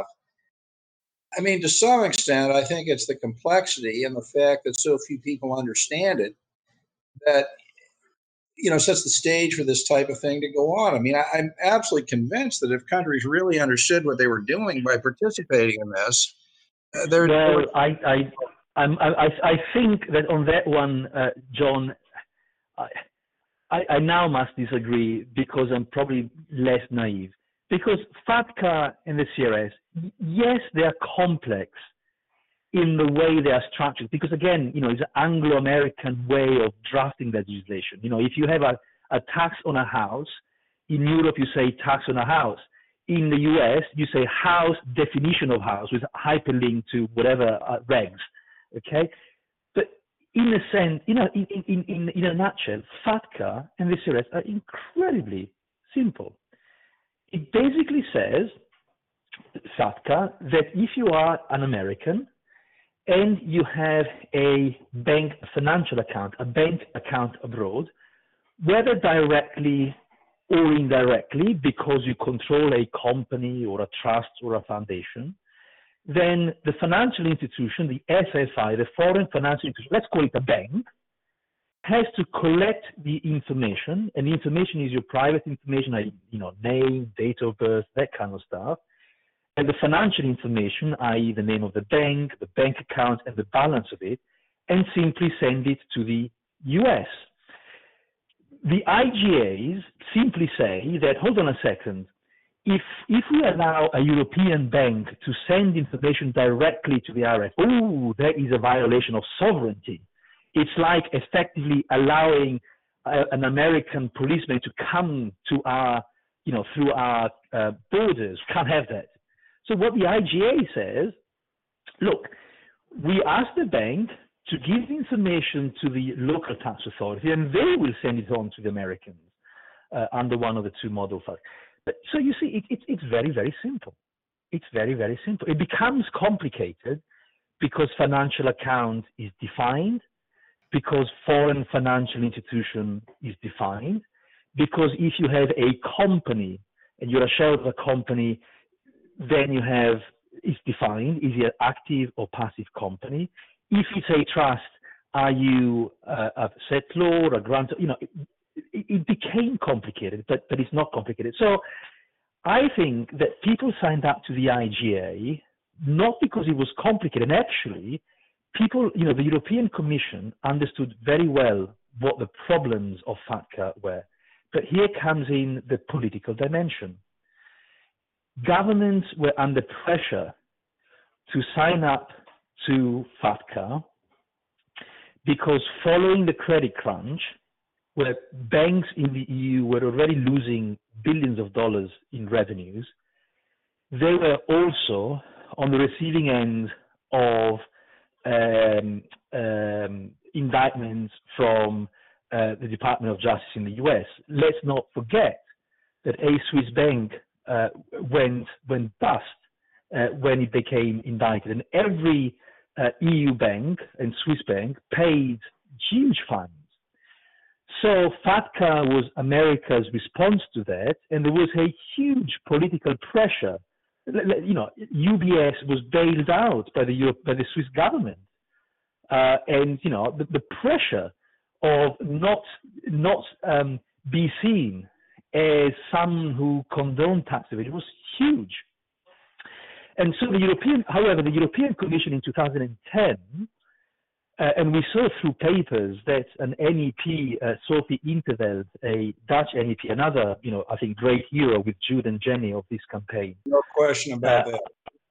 I mean, to some extent, I think it's the complexity and the fact that so few people understand it that, you know, sets the stage for this type of thing to go on. I mean, I, I'm absolutely convinced that if countries really understood what they were doing by participating in this, uh, they're, well, they're, I, I, I'm, I, I think that on that one, uh, John, I, I, I now must disagree because I'm probably less naive. Because FATCA and the C R S, yes, they are complex in the way they are structured. Because again, you know, it's an Anglo-American way of drafting legislation. You know, if you have a, a tax on a house, in Europe you say tax on a house. In the U S, you say house definition of house with hyperlink to whatever uh, regs. Okay, but in a sense, you know, in in in in a nutshell, FATCA and the C R S are incredibly simple. It basically says, FATCA, that if you are an American and you have a bank financial account, a bank account abroad, whether directly or indirectly, because you control a company or a trust or a foundation, then the financial institution, the F F I, the foreign financial institution, let's call it a bank, has to collect the information, and the information is your private information, like, you know, name, date of birth, that kind of stuff, and the financial information, that is the name of the bank, the bank account, and the balance of it, and simply send it to the U S. The I G As simply say that, hold on a second, if if we allow a European bank to send information directly to the I R S, oh, that is a violation of sovereignty. It's like effectively allowing a, an American policeman to come to our, you know, through our uh, borders. Can't have that. So what the I G A says, look, we ask the bank to give the information to the local tax authority, and they will send it on to the Americans uh, under one of the two model files. But so you see, it, it, it's very, very simple. It's very, very simple. It becomes complicated because financial account is defined, because foreign financial institution is defined, because if you have a company and you're a shareholder of a company, then you have, it's defined, is it an active or passive company? If it's a trust, are you uh, a settlor, a grantor? You know, it, it, it became complicated, but, but it's not complicated. So I think that people signed up to the I G A not because it was complicated. And actually, people, you know, the European Commission understood very well what the problems of FATCA were. But here comes in the political dimension. Governments were under pressure to sign up to FATCA because following the credit crunch, where banks in the E U were already losing billions of dollars in revenues, they were also on the receiving end of um, um, indictments from uh, the Department of Justice in the U S. Let's not forget that a Swiss bank uh, went went bust uh, when it became indicted, and every uh, E U bank and Swiss bank paid huge fines. So FATCA was America's response to that, and there was a huge political pressure. You know, U B S was bailed out by the Europe, by the Swiss government, uh, and you know the, the pressure of not not um, be seen as someone who condoned tax evasion was huge. And so the European, however, the European Commission in two thousand ten, uh, and we saw through papers that an M E P, uh, Sophie Interveld, a Dutch M E P, another, you know, I think great hero with Jude and Jenny of this campaign. No question about uh, that.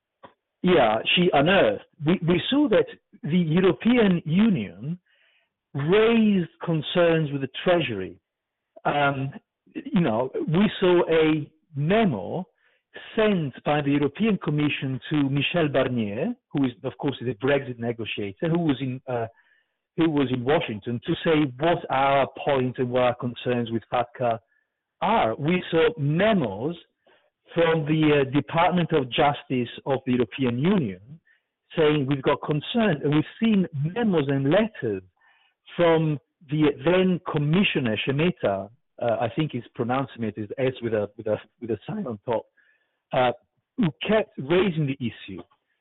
Yeah, she unearthed. We, we saw that the European Union raised concerns with the Treasury. Um, you know, we saw a memo sent by the European Commission to Michel Barnier, who is, of course, is a Brexit negotiator, who was in uh, who was in Washington, to say what our points and what our concerns with FATCA are. We saw memos from the uh, Department of Justice of the European Union saying we've got concern, and we've seen memos and letters from the then Commissioner Šemeta, uh, I think it's pronounced Šemeta, is S with a with a with a sign on top, uh, who kept raising the issue.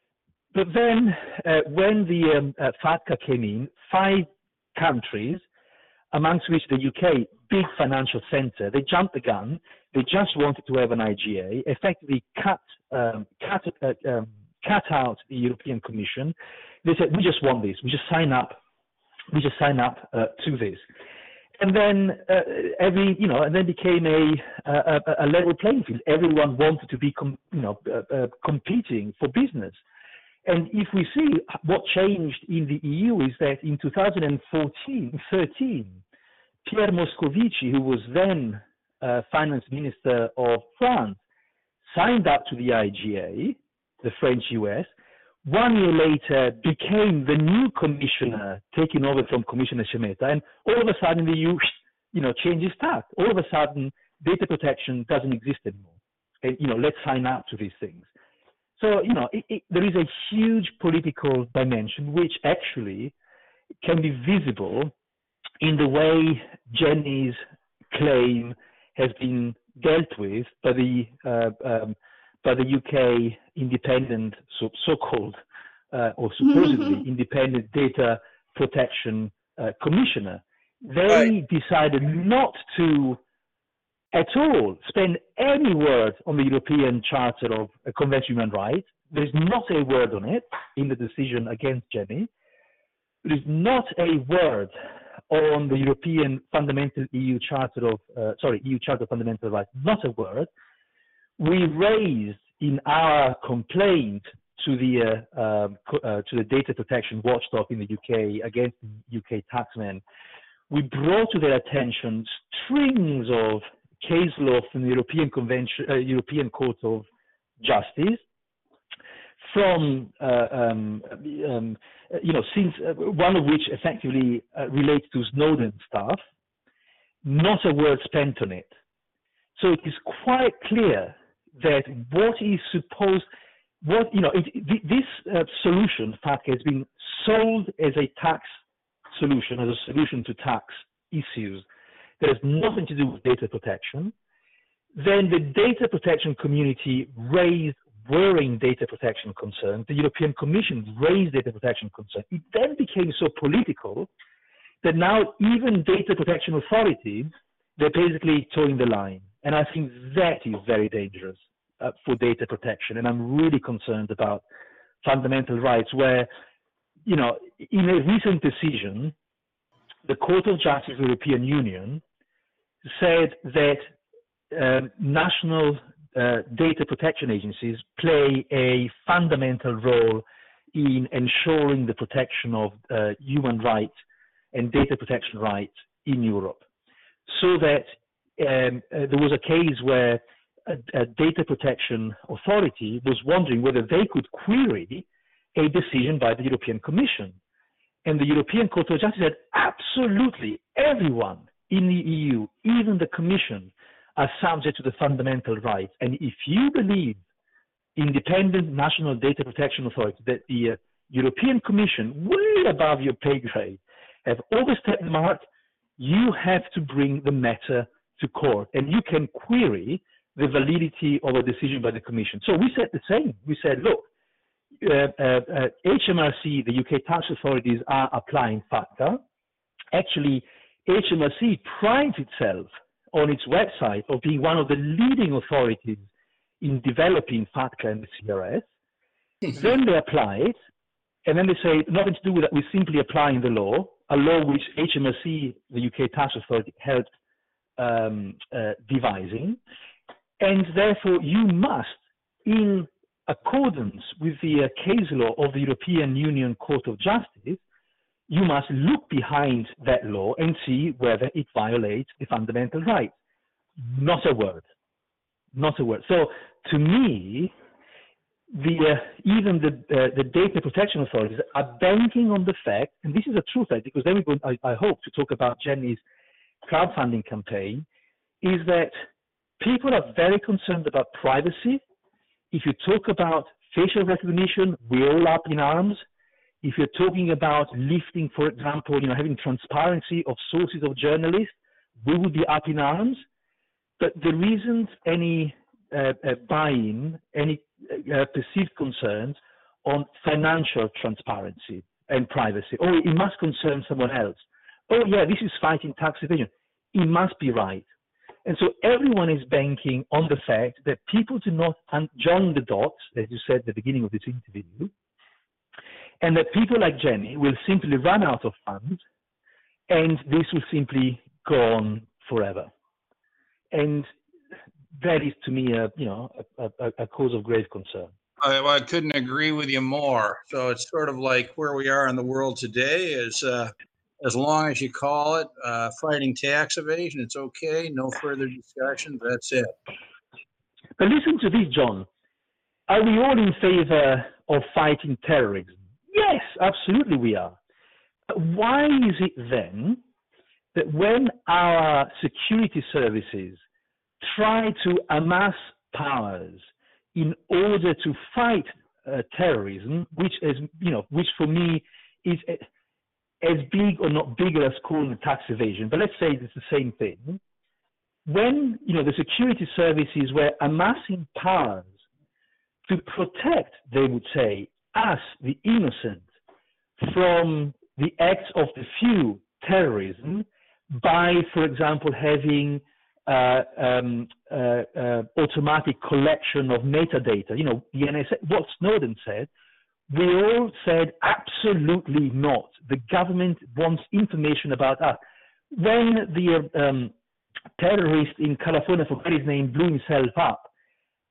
But then, uh, when the um, uh, FATCA came in, five countries, amongst which the U K, big financial centre, they jumped the gun. They just wanted to have an I G A, effectively cut um, cut uh, um, cut out the European Commission. They said, we just want this. We just sign up. We just sign up uh, to this. And then uh, every, you know, and then became a, a, a level playing field. Everyone wanted to be, com- you know, uh, uh, competing for business. And if we see what changed in the E U is that in two thousand fourteen, thirteen, Pierre Moscovici, who was then uh, finance minister of France, signed up to the I G A, the French U S. One year later, became the new commissioner, taking over from Commissioner Šemeta, and all of a sudden the E U, you know, changes tack. All of a sudden, data protection doesn't exist anymore, and you know, let's sign up to these things. So you know, it, it, there is a huge political dimension which actually can be visible in the way Jenny's claim has been dealt with by the uh, um, by the U K independent, so, so-called, uh, or supposedly independent data protection uh, commissioner. They right. decided not to at all spend any word on the European Charter of uh, Convention of Human Rights. There is not a word on it in the decision against Jenny. There is not a word on the European Fundamental E U Charter of, uh, sorry, E U Charter of Fundamental Rights, not a word. we raised in our complaint to the uh, uh, uh, to the data protection watchdog in the U K against the U K taxmen, we brought to their attention strings of case law from the European Convention, uh, European Court of Justice, from uh, um, um, you know, since uh, one of which effectively uh, relates to Snowden stuff, not a word spent on it. So it is quite clear that what is supposed, what you know, it, it, this uh, solution, FATCA, has been sold as a tax solution, as a solution to tax issues that has nothing to do with data protection. Then the data protection community raised worrying data protection concerns. The European Commission raised data protection concerns. It then became so political that now even data protection authorities, they're basically towing the line. And I think that is very dangerous uh, for data protection. And I'm really concerned about fundamental rights where, you know, in a recent decision, the Court of Justice of the European Union said that uh, national uh, data protection agencies play a fundamental role in ensuring the protection of uh, human rights and data protection rights in Europe. So that um, uh, there was a case where a, a data protection authority was wondering whether they could query a decision by the European Commission. And the European Court of Justice said, absolutely, everyone in the E U, even the Commission, are subject to the fundamental rights. And if you believe, independent national data protection authority, that the uh, European Commission, way above your pay grade, have overstepped the mark, you have to bring the matter to court. And you can query the validity of a decision by the Commission. So we said the same. We said, look, Uh, uh, uh, H M R C, the U K tax authorities, are applying FATCA. Actually, H M R C prides itself on its website of being one of the leading authorities in developing FATCA and the C R S. Then they apply it, and then they say, nothing to do with that, we're simply applying the law, a law which H M R C, the U K tax authority, helped um, uh, devising. And therefore, you must, in accordance with the uh, case law of the European Union Court of Justice, you must look behind that law and see whether it violates the fundamental rights. Not a word. Not a word. So to me, the, uh, even the, uh, the data protection authorities are banking on the fact, and this is a true fact, because then we go, I, I hope to talk about Jenny's crowdfunding campaign, is that people are very concerned about privacy. If you talk about facial recognition, we're all up in arms. If you're talking about lifting, for example, you know, having transparency of sources of journalists, we would be up in arms. But there isn't any uh, uh, buy-in, any uh, perceived concerns on financial transparency and privacy. Oh, it must concern someone else. Oh, yeah, this is fighting tax evasion. It must be right. And so everyone is banking on the fact that people do not join the dots, as you said at the beginning of this interview, and that people like Jenny will simply run out of funds, and this will simply go on forever. And that is, to me, a, you know, a, a, a cause of grave concern. I, well, I couldn't agree with you more. So it's sort of like where we are in the world today is, uh, as long as you call it uh, fighting tax evasion, it's okay. No further discussion. That's it. But listen to this, John. Are we all in favor of fighting terrorism? Yes, absolutely we are. But why is it then that when our security services try to amass powers in order to fight uh, terrorism, which is, you know, which for me is a, as big or not bigger as calling the tax evasion, but let's say it's the same thing. When, you know, the security services were amassing powers to protect, they would say, us, the innocent, from the acts of the few, terrorism, by, for example, having uh, um, uh, uh, automatic collection of metadata. You know, the N S A, what Snowden said, we all said, absolutely not. The government wants information about us. When the um, terrorist in California, I forgot his name, blew himself up,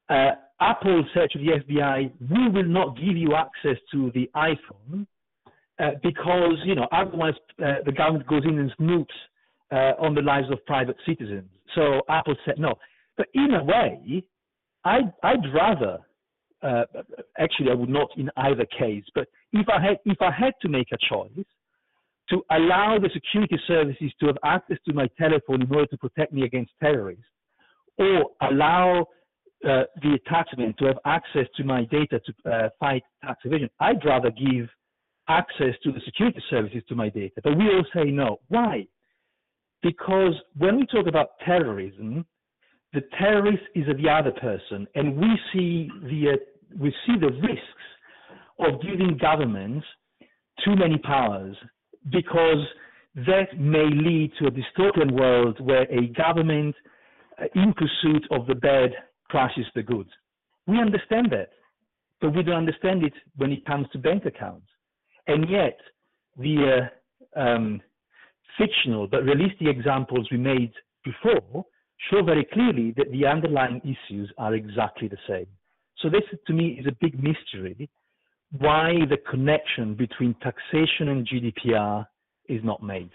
uh, Apple said to the F B I, we will not give you access to the iPhone uh, because, you know, otherwise uh, the government goes in and snoops uh, on the lives of private citizens. So Apple said no. But in a way, I'd, I'd rather, uh, actually I would not in either case, but if I had, if I had to make a choice, to allow the security services to have access to my telephone in order to protect me against terrorists, or allow uh, the taxman to have access to my data to uh, fight tax evasion, I'd rather give access to the security services to my data. But we all say no. Why? Because when we talk about terrorism, the terrorist is the other person, and we see the uh, we see the risks of giving governments too many powers, because that may lead to a dystopian world where a government uh, in pursuit of the bad crushes the good. We understand that, but we don't understand it when it comes to bank accounts. And yet, the uh, um, fictional but realistic examples we made before show very clearly that the underlying issues are exactly the same. So this, to me, is a big mystery, why the connection between taxation and G D P R is not made.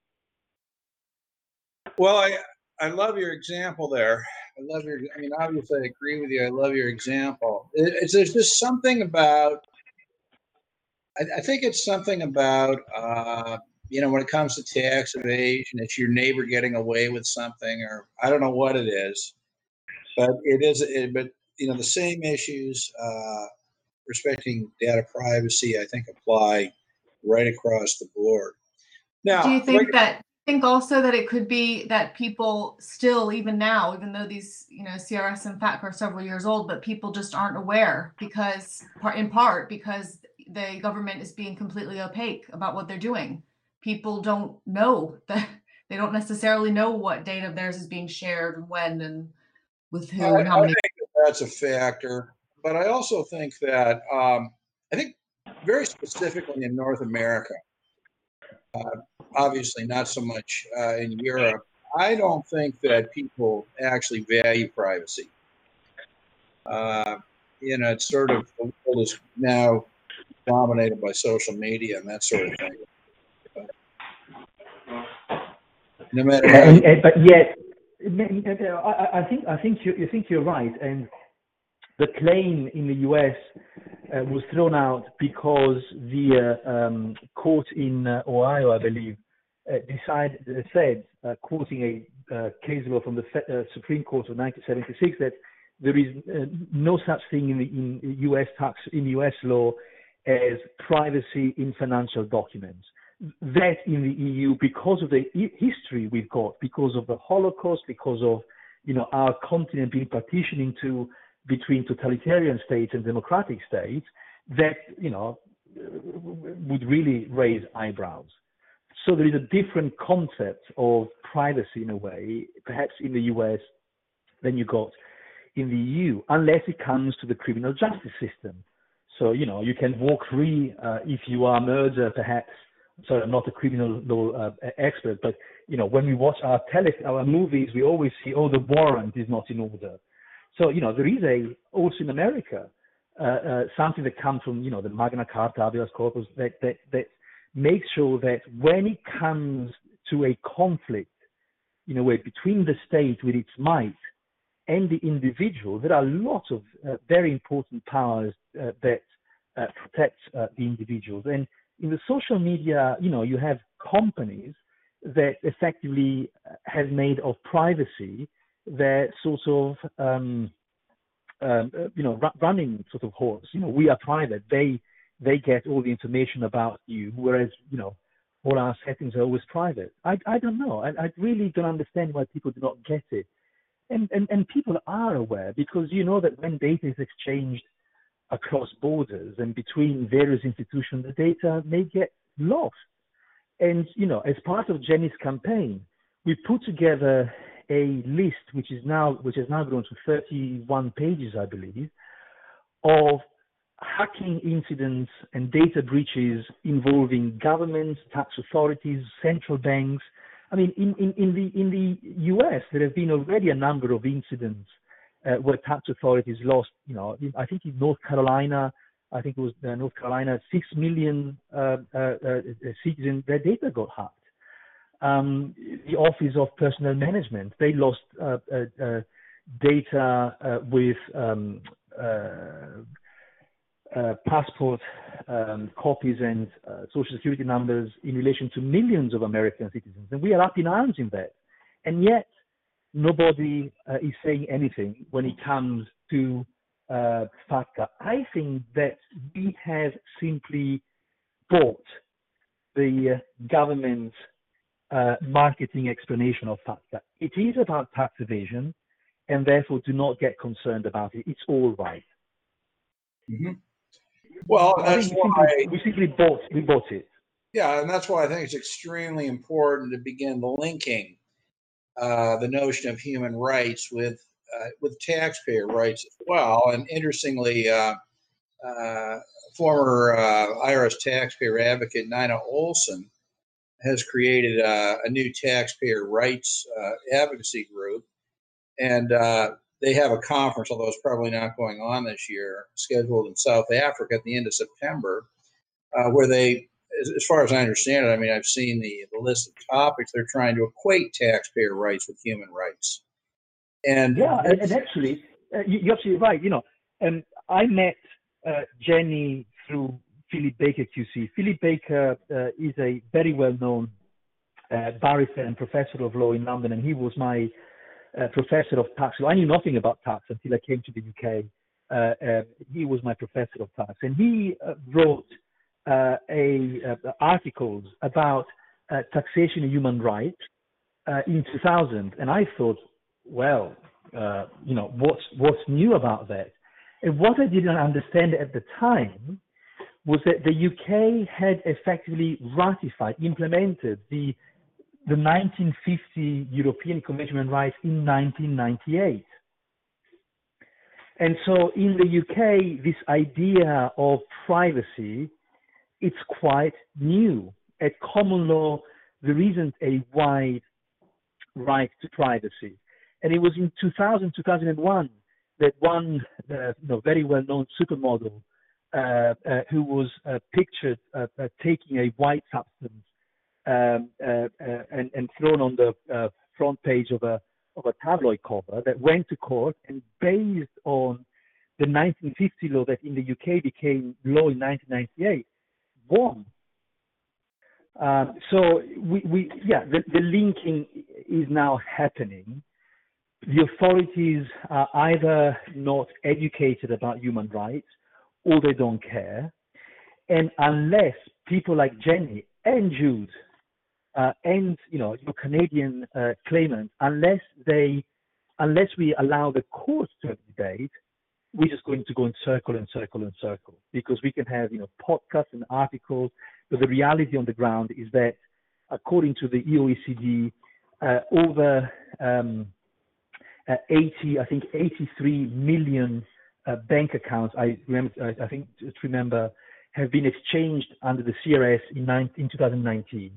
Well, I, I love your example there. I love your, I mean, obviously I agree with you. I love your example. It, it's, there's just something about, I, I think it's something about, uh, you know, when it comes to tax evasion, it's your neighbor getting away with something, or I don't know what it is, but it is, it, but, you know, the same issues uh, respecting data privacy, I think, apply right across the board. Now, do you think like, that think also that it could be that people still, even now, even though these, you know, C R S and FATCA are several years old, but people just aren't aware because, in part, because the government is being completely opaque about what they're doing. People don't know that, they don't necessarily know what data of theirs is being shared and when and with who I, and how I many. think that that's a factor, but I also think that um, I think very specifically in North America, uh, obviously not so much uh, in Europe, I don't think that people actually value privacy. Uh, you know, it's sort of, the world is now dominated by social media and that sort of thing. But no matter how And, you, and, but yet, I, I think I think you, you think you're right, and the claim in the U S uh, was thrown out because the uh, um, court in uh, Ohio, I believe, uh, decided uh, said, uh, quoting a uh, case law from the Fe- uh, Supreme Court of nineteen seventy-six, that there is uh, no such thing in the in U S tax in U S law as privacy in financial documents. That in the E U, because of the e- history we've got, because of the Holocaust, because of, you know, our continent being partitioned into between totalitarian states and democratic states, that, you know, would really raise eyebrows. So there is a different concept of privacy in a way, perhaps in the U S than you got in the E U, unless it comes to the criminal justice system. So, you know, you can walk free uh, if you are murder, perhaps. Sorry, I'm not a criminal law uh, expert, but, you know, when we watch our tele, our movies, we always see, oh, the warrant is not in order. So, you know, there is a, also in America, uh, uh, something that comes from, you know, the Magna Carta, habeas corpus, that, that, that makes sure that when it comes to a conflict, in a way, between the state with its might and the individual, there are lots of uh, very important powers uh, that uh, protect uh, the individuals. And in the social media, you know, you have companies that effectively have made of privacy their sort of, um, um, you know, r- running sort of horse. You know, we are private. They they get all the information about you, whereas, you know, all our settings are always private. I I don't know. I, I really don't understand why people do not get it. And, and and people are aware, because you know that when data is exchanged across borders and between various institutions, the data may get lost. And, you know, as part of Jenny's campaign, we put together a list which is now which has now grown to thirty-one pages, I believe, of hacking incidents and data breaches involving governments, tax authorities, central banks. I mean, in, in, in the in the U S, there have been already a number of incidents uh, where tax authorities lost, you know, I think in North Carolina, I think it was uh, North Carolina, six million uh, uh, uh, citizens, their data got hacked. Um, the Office of Personnel Management, they lost uh, uh, uh, data uh, with um, uh, uh, passport um, copies and uh, social security numbers in relation to millions of American citizens. And we are up in arms in that. And yet, nobody uh, is saying anything when it comes to uh, FATCA. I think that we have simply bought the uh, government's uh, marketing explanation of FATCA. It is about tax evasion, and therefore do not get concerned about it. It's all right. Mm-hmm. Well, I that's think we why simply, we simply bought we bought it. Yeah, and that's why I think it's extremely important to begin linking uh, the notion of human rights with uh, with taxpayer rights as well. And interestingly, uh, uh, former uh, I R S taxpayer advocate Nina Olson has created uh, a new taxpayer rights uh, advocacy group, and uh, they have a conference, although it's probably not going on this year, scheduled in South Africa at the end of September, uh, where they, as, as far as I understand it, I mean, I've seen the, the list of topics, they're trying to equate taxpayer rights with human rights. And yeah, and, and actually, uh, you, you're absolutely right. You know, and I met uh, Jenny through Philip Baker Q C. Philip Baker uh, is a very well-known uh, barrister and professor of law in London, and he was my uh, professor of tax law. I knew nothing about tax until I came to the U K. Uh, uh, he was my professor of tax, and he uh, wrote uh, a uh, articles about uh, taxation and human rights uh, in two thousand, and I thought, well, uh, you know, what's what's new about that? And what I didn't understand at the time was that the U K had effectively ratified, implemented the the nineteen fifty European Convention on Rights in nineteen ninety-eight. And so in the U K, this idea of privacy, it's quite new. At common law, there isn't a wide right to privacy. And it was in two thousand, two thousand one that one uh, you know, very well-known supermodel uh, uh, who was uh, pictured uh, uh, taking a white substance um, uh, uh, and, and thrown on the uh, front page of a of a tabloid cover, that went to court, and based on the nineteen fifty law that in the U K became law in nineteen ninety-eight, won. Um, so we, we yeah, the, the linking is now happening. The authorities are either not educated about human rights or they don't care. And unless people like Jenny and Jude uh, and, you know, your Canadian uh, claimants, unless they, unless we allow the courts to have debate, we're just going to go in circle and circle and circle, because we can have, you know, podcasts and articles, but the reality on the ground is that, according to the E O E C D, uh, over um, uh, eighty, I think eighty-three million uh, bank accounts, I remember, I, I think, just remember, have been exchanged under the C R S in, in two thousand nineteen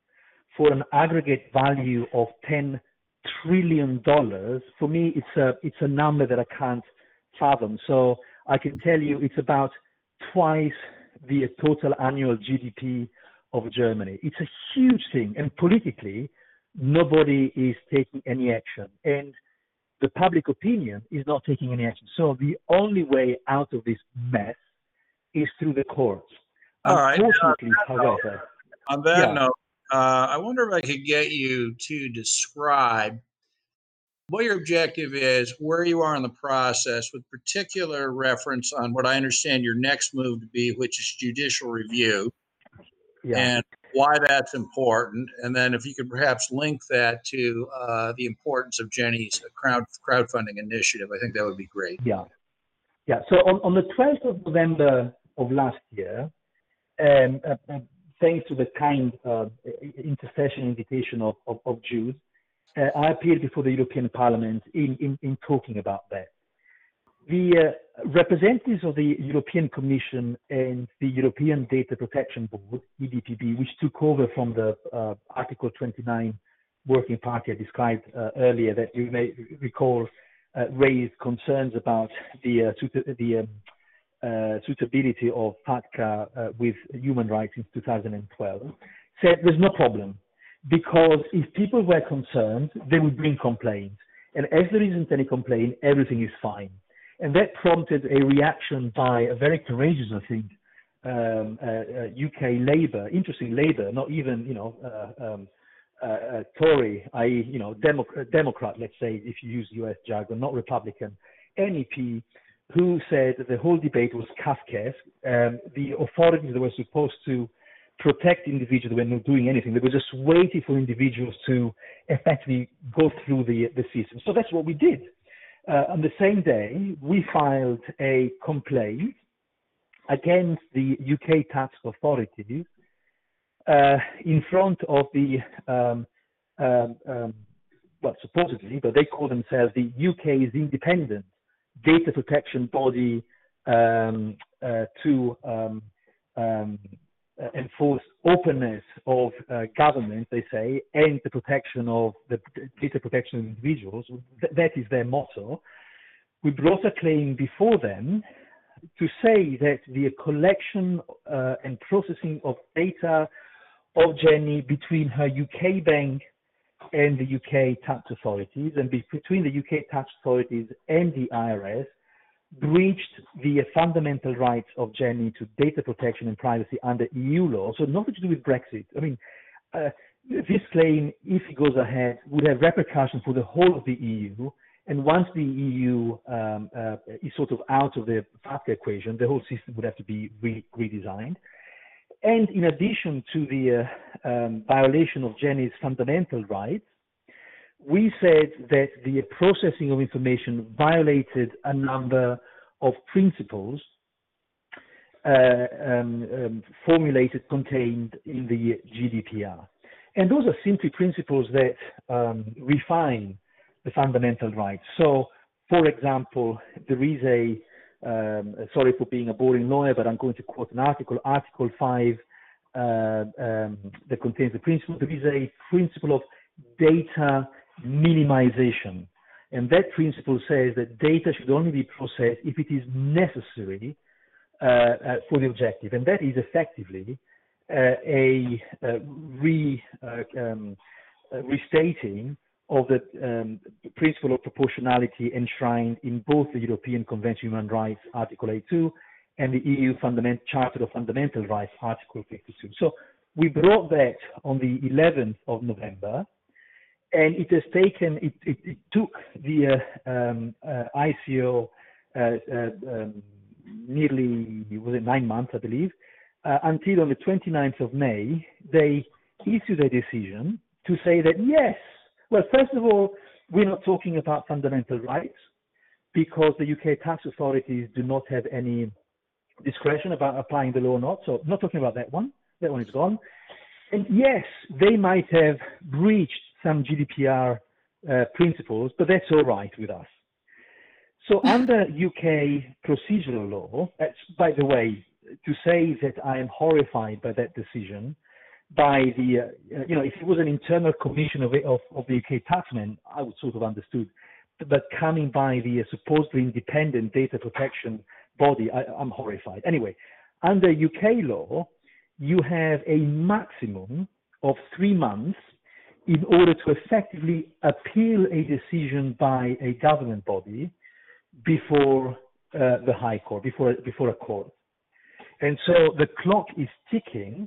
for an aggregate value of ten trillion dollars. For me, it's a, it's a number that I can't fathom. So I can tell you it's about twice the total annual G D P of Germany. It's a huge thing, and politically, nobody is taking any action, and the public opinion is not taking any action. So the only way out of this mess is through the courts. All Unfortunately, right. however, on that yeah. note, uh, I wonder if I could get you to describe what your objective is, where you are in the process, with particular reference on what I understand your next move to be, which is judicial review, yeah. and why that's important. And then if you could perhaps link that to uh, the importance of Jenny's crowd crowdfunding initiative, I think that would be great. Yeah. Yeah. So on, on the twelfth of November of last year, um, uh, uh, thanks to the kind uh, intercession invitation of, of, of Jude, Uh, I appeared before the European Parliament in, in, in talking about that. The uh, representatives of the European Commission and the European Data Protection Board, E D P B, which took over from the uh, Article twenty-nine working party I described uh, earlier, that you may recall uh, raised concerns about the uh, suit- the um, uh, suitability of FATCA uh, with human rights in two thousand twelve, said there's no problem, because if people were concerned, they would bring complaints. And as there isn't any complaint, everything is fine. And that prompted a reaction by a very courageous, I think, um, uh, uh, U K Labour, interesting Labour, not even, you know, uh, um, uh, uh, Tory, that is, you know, Democ- Democrat, let's say, if you use U S jargon, not Republican, N E P, who said that the whole debate was Kafkaesque. Um, the authorities that were supposed to protect individuals were not doing anything. They were just waiting for individuals to effectively go through the, the system. So that's what we did. Uh, on the same day, we filed a complaint against the U K tax authorities uh, in front of the, um, um, um, well, supposedly, but they call themselves the U K's independent data protection body um, uh, to um, um, uh, enforce openness of uh, government, they say, and the protection of the data protection of individuals. Th- that is their motto. We brought a claim before them to say that the collection uh, and processing of data of Jenny between her U K bank and the U K tax authorities, and be- between the U K tax authorities and the I R S, breached the fundamental rights of Jenny to data protection and privacy under E U law. So nothing to do with Brexit. I mean, uh, this claim, if it goes ahead, would have repercussions for the whole of the E U. And once the E U um, uh, is sort of out of the FATCA equation, the whole system would have to be re- redesigned. And in addition to the uh, um, violation of Jenny's fundamental rights, we said that the processing of information violated a number of principles uh, um, um, formulated, contained in the G D P R. And those are simply principles that um, refine the fundamental rights. So, for example, there is a Um, sorry for being a boring lawyer, but I'm going to quote an article, Article five, uh, um, that contains the principle. There is a principle of data minimization. And that principle says that data should only be processed if it is necessary uh, uh, for the objective. And that is effectively uh, a, a re, uh, um, uh, restating of the um, principle of proportionality enshrined in both the European Convention on Human Rights, Article eighty-two, and the E U Fundament- Charter of Fundamental Rights, Article fifty-two. So we brought that on the eleventh of November, and it has taken, it, it, it took the uh, um, uh, I C O uh, uh, um, nearly, was it nine months, I believe, uh, until on the twenty-ninth of May, they issued a decision to say that, yes, well, first of all, we're not talking about fundamental rights because the U K tax authorities do not have any discretion about applying the law or not. So I'm not talking about that one. That one is gone. And yes, they might have breached some G D P R uh, principles, but that's all right with us. So under U K procedural law, that's, by the way, to say that I am horrified by that decision, by the, uh, you know, if it was an internal commission of, of, of the U K taxmen, I would sort of understood. But coming by the uh, supposedly independent data protection body, I, I'm horrified. Anyway, under U K law, you have a maximum of three months in order to effectively appeal a decision by a government body before uh, the High Court, before, before a court. And so the clock is ticking.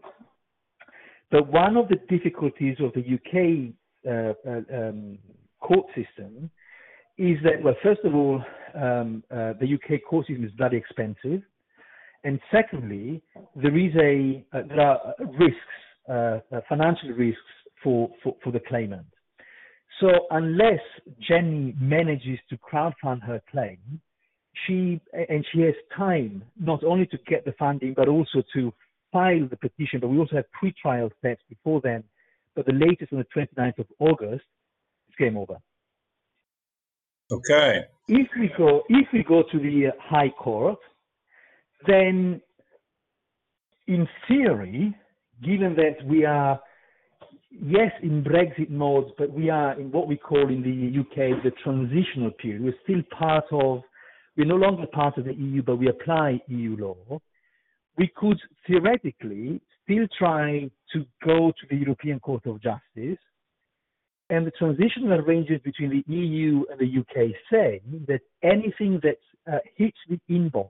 But one of the difficulties of the U K uh, uh, um, court system is that, well, first of all, um, uh, the U K court system is bloody expensive. And secondly, there is a, uh, there are risks, uh, uh, financial risks for, for, for the claimant. So unless Jenny manages to crowdfund her claim, she, and she has time not only to get the funding, but also to file the petition, but we also have pre-trial steps before then. But the latest on the twenty-ninth of August, it's game over. Okay. If we go, if we go to the High Court, then in theory, given that we are yes, in Brexit mode, but we are in what we call in the U K the transitional period. We're still part of, we're no longer part of the E U, but we apply E U law. We could theoretically still try to go to the European Court of Justice, and the transitional arrangements between the E U and the U K say that anything that uh, hits the inbox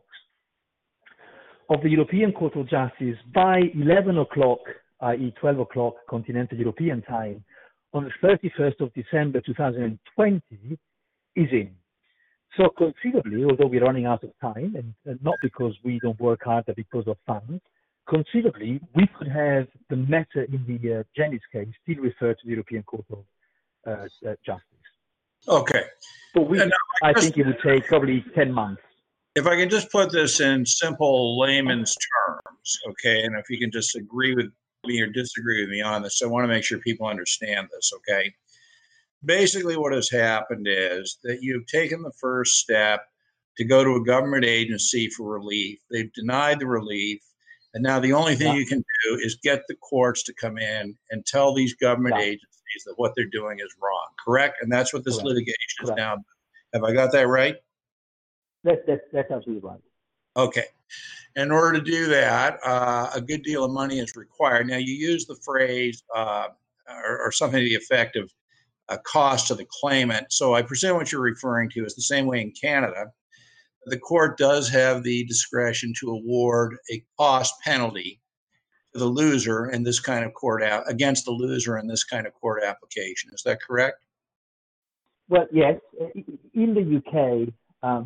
of the European Court of Justice by eleven o'clock, that is twelve o'clock continental European time, on the thirty-first of December two thousand twenty is in. So conceivably, although we're running out of time, and, and not because we don't work hard, but because of funds, conceivably, we could have the matter in the uh, Jenny's case still referred to the European Court of uh, uh, Justice. Okay. But we, And I just- think it would take probably ten months. If I can just put this in simple layman's terms, okay, and if you can just agree with me or disagree with me on this, I want to make sure people understand this, okay? Basically, what has happened is that you've taken the first step to go to a government agency for relief. They've denied the relief, and now the only thing Yeah. you can do is get the courts to come in and tell these government Yeah. agencies that what they're doing is wrong, correct? And that's what this Correct. litigation is Correct. now. Have I got that right? That, that, that's absolutely right. Okay. In order to do that, uh, a good deal of money is required. Now, you use the phrase uh, or, or something to the effect of a cost to the claimant. So I presume what you're referring to is the same way in Canada. The court does have the discretion to award a cost penalty to the loser in this kind of court out against the loser in this kind of court application. Is that correct? Well, yes. In the U K, um,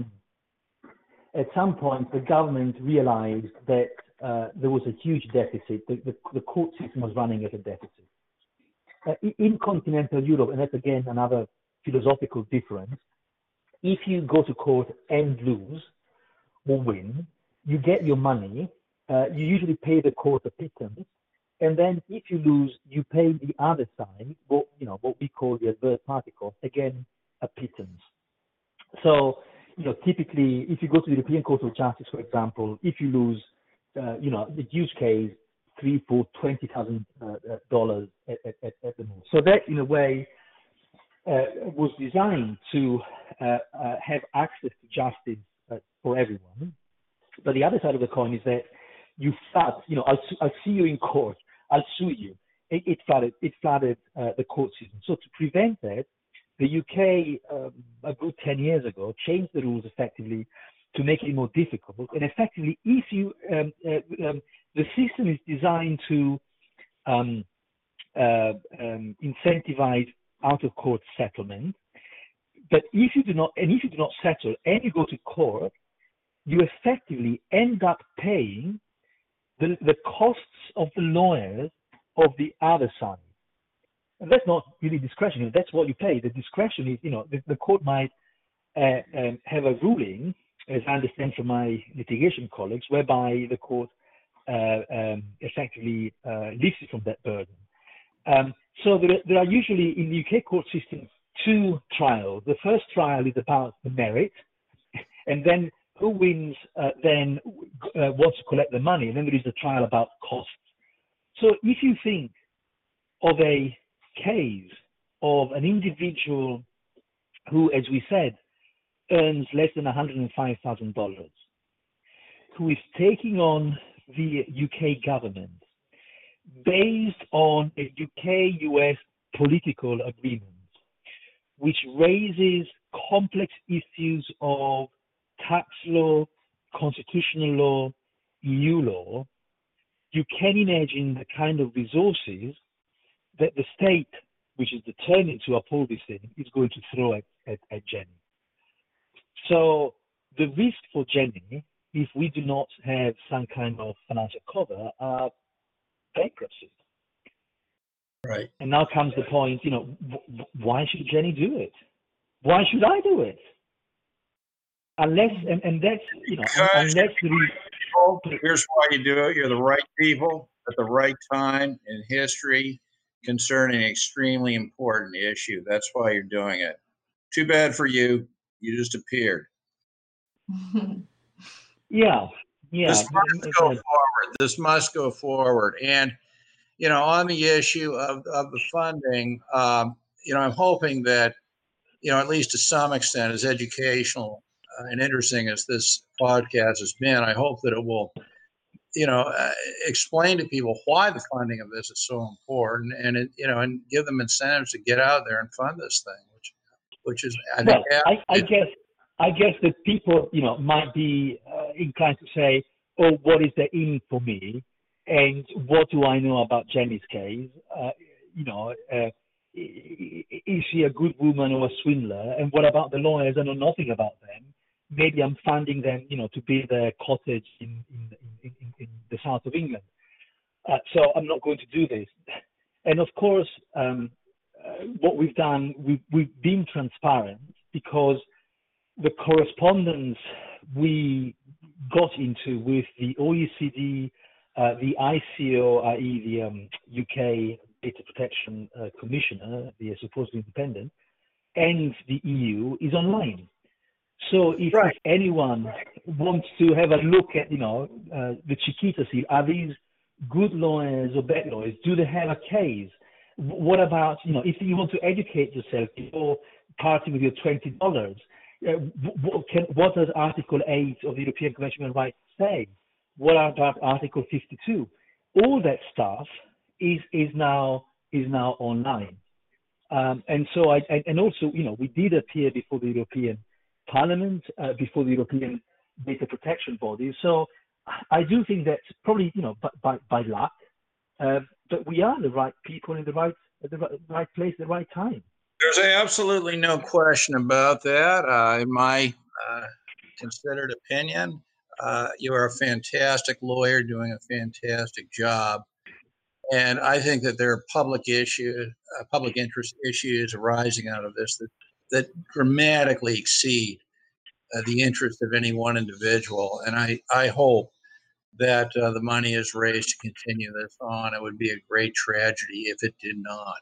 at some point, the government realized that uh, there was a huge deficit. The, the, the court system was running at a deficit. Uh, in continental Europe, and that's again another philosophical difference, if you go to court and lose or win, you get your money, uh, you usually pay the court a pittance, and then if you lose, you pay the other side, what, you know, what we call the adverse party cost, again, a pittance. So, you know, typically, if you go to the European Court of Justice, for example, if you lose, uh, you know, the huge case, three, four, twenty thousand uh, dollars at, at, at the most. So that, in a way, uh, was designed to uh, uh, have access to justice uh, for everyone. But the other side of the coin is that you start, you know, I'll, I'll see you in court, I'll sue you. It, it flooded, it flooded uh, the court system. So to prevent that, the U K, um, a good ten years ago, changed the rules effectively to make it more difficult. And effectively, if you, um, uh, um, the system is designed to um, uh, um, incentivize out-of-court settlement. But if you do not, and if you do not settle, and you go to court, you effectively end up paying the, the costs of the lawyers of the other side. And that's not really discretionary. That's what you pay. The discretion is, you know, the, the court might uh, um, have a ruling, as I understand from my litigation colleagues, whereby the court uh, um, effectively uh, lifts it from that burden. Um, so there, there are usually in the U K court system two trials. The first trial is about the merit, and then who wins uh, then uh, wants to collect the money, and then there is a trial about costs. So if you think of a case of an individual who, as we said, earns less than one hundred five thousand dollars, who is taking on the U K government based on a U K U S political agreement, which raises complex issues of tax law, constitutional law, E U law, you can imagine the kind of resources that the state, which is determined to uphold this thing, is going to throw at, at, at Jenny. So the risk for Jenny, if we do not have some kind of financial cover, are bankruptcy. Right. And now comes the point, you know, w- why should Jenny do it? Why should I do it? Unless, and, and that's, you know, Because unless we... people, here's why you do it. You're the right people at the right time in history concerning an extremely important issue. That's why you're doing it. Too bad for you. You just appeared. Yeah, yeah. This must go forward. This must go forward. And you know, on the issue of, of the funding, um, you know, I'm hoping that, you know, at least to some extent, as educational uh, and interesting as this podcast has been, I hope that it will, you know, uh, explain to people why the funding of this is so important, and it, you know, and give them incentives to get out there and fund this thing, which, which is, I think, Well, I, I guess I guess that people, you know, might be uh, inclined to say, "Oh, what is there in it for me?" And what do I know about Jenny's case? Uh, you know, uh, is she a good woman or a swindler? And what about the lawyers? I know nothing about them. Maybe I'm funding them, you know, to build a cottage in in, in, in, in the south of England. Uh, so I'm not going to do this. And of course, um, uh, what we've done, we've, we've been transparent because the correspondence we got into with the O E C D, uh, the I C O, that is the um, U K Data Protection uh, Commissioner, the supposedly independent, and the E U is online. So if, right. if anyone wants to have a look at, you know, uh, the Chiquitas here, are these good lawyers or bad lawyers? Do they have a case? What about, you know, if you want to educate yourself before parting with your twenty dollars, uh, what, can, what does Article eight of the European Convention on Rights say? What about Article fifty-two? All that stuff is is now is now online, um, and so I and also, you know, we did appear before the European Parliament, uh, before the European Data Protection Body. So I do think that probably, you know, by by, by luck, uh, that we are the right people in the right at the right, right place at the right time. There's absolutely no question about that. Uh, in my uh, considered opinion, uh, you are a fantastic lawyer doing a fantastic job. And I think that there are public issues, uh, public interest issues arising out of this that, that dramatically exceed uh, the interest of any one individual. And I, I hope that uh, the money is raised to continue this on. It would be a great tragedy if it did not.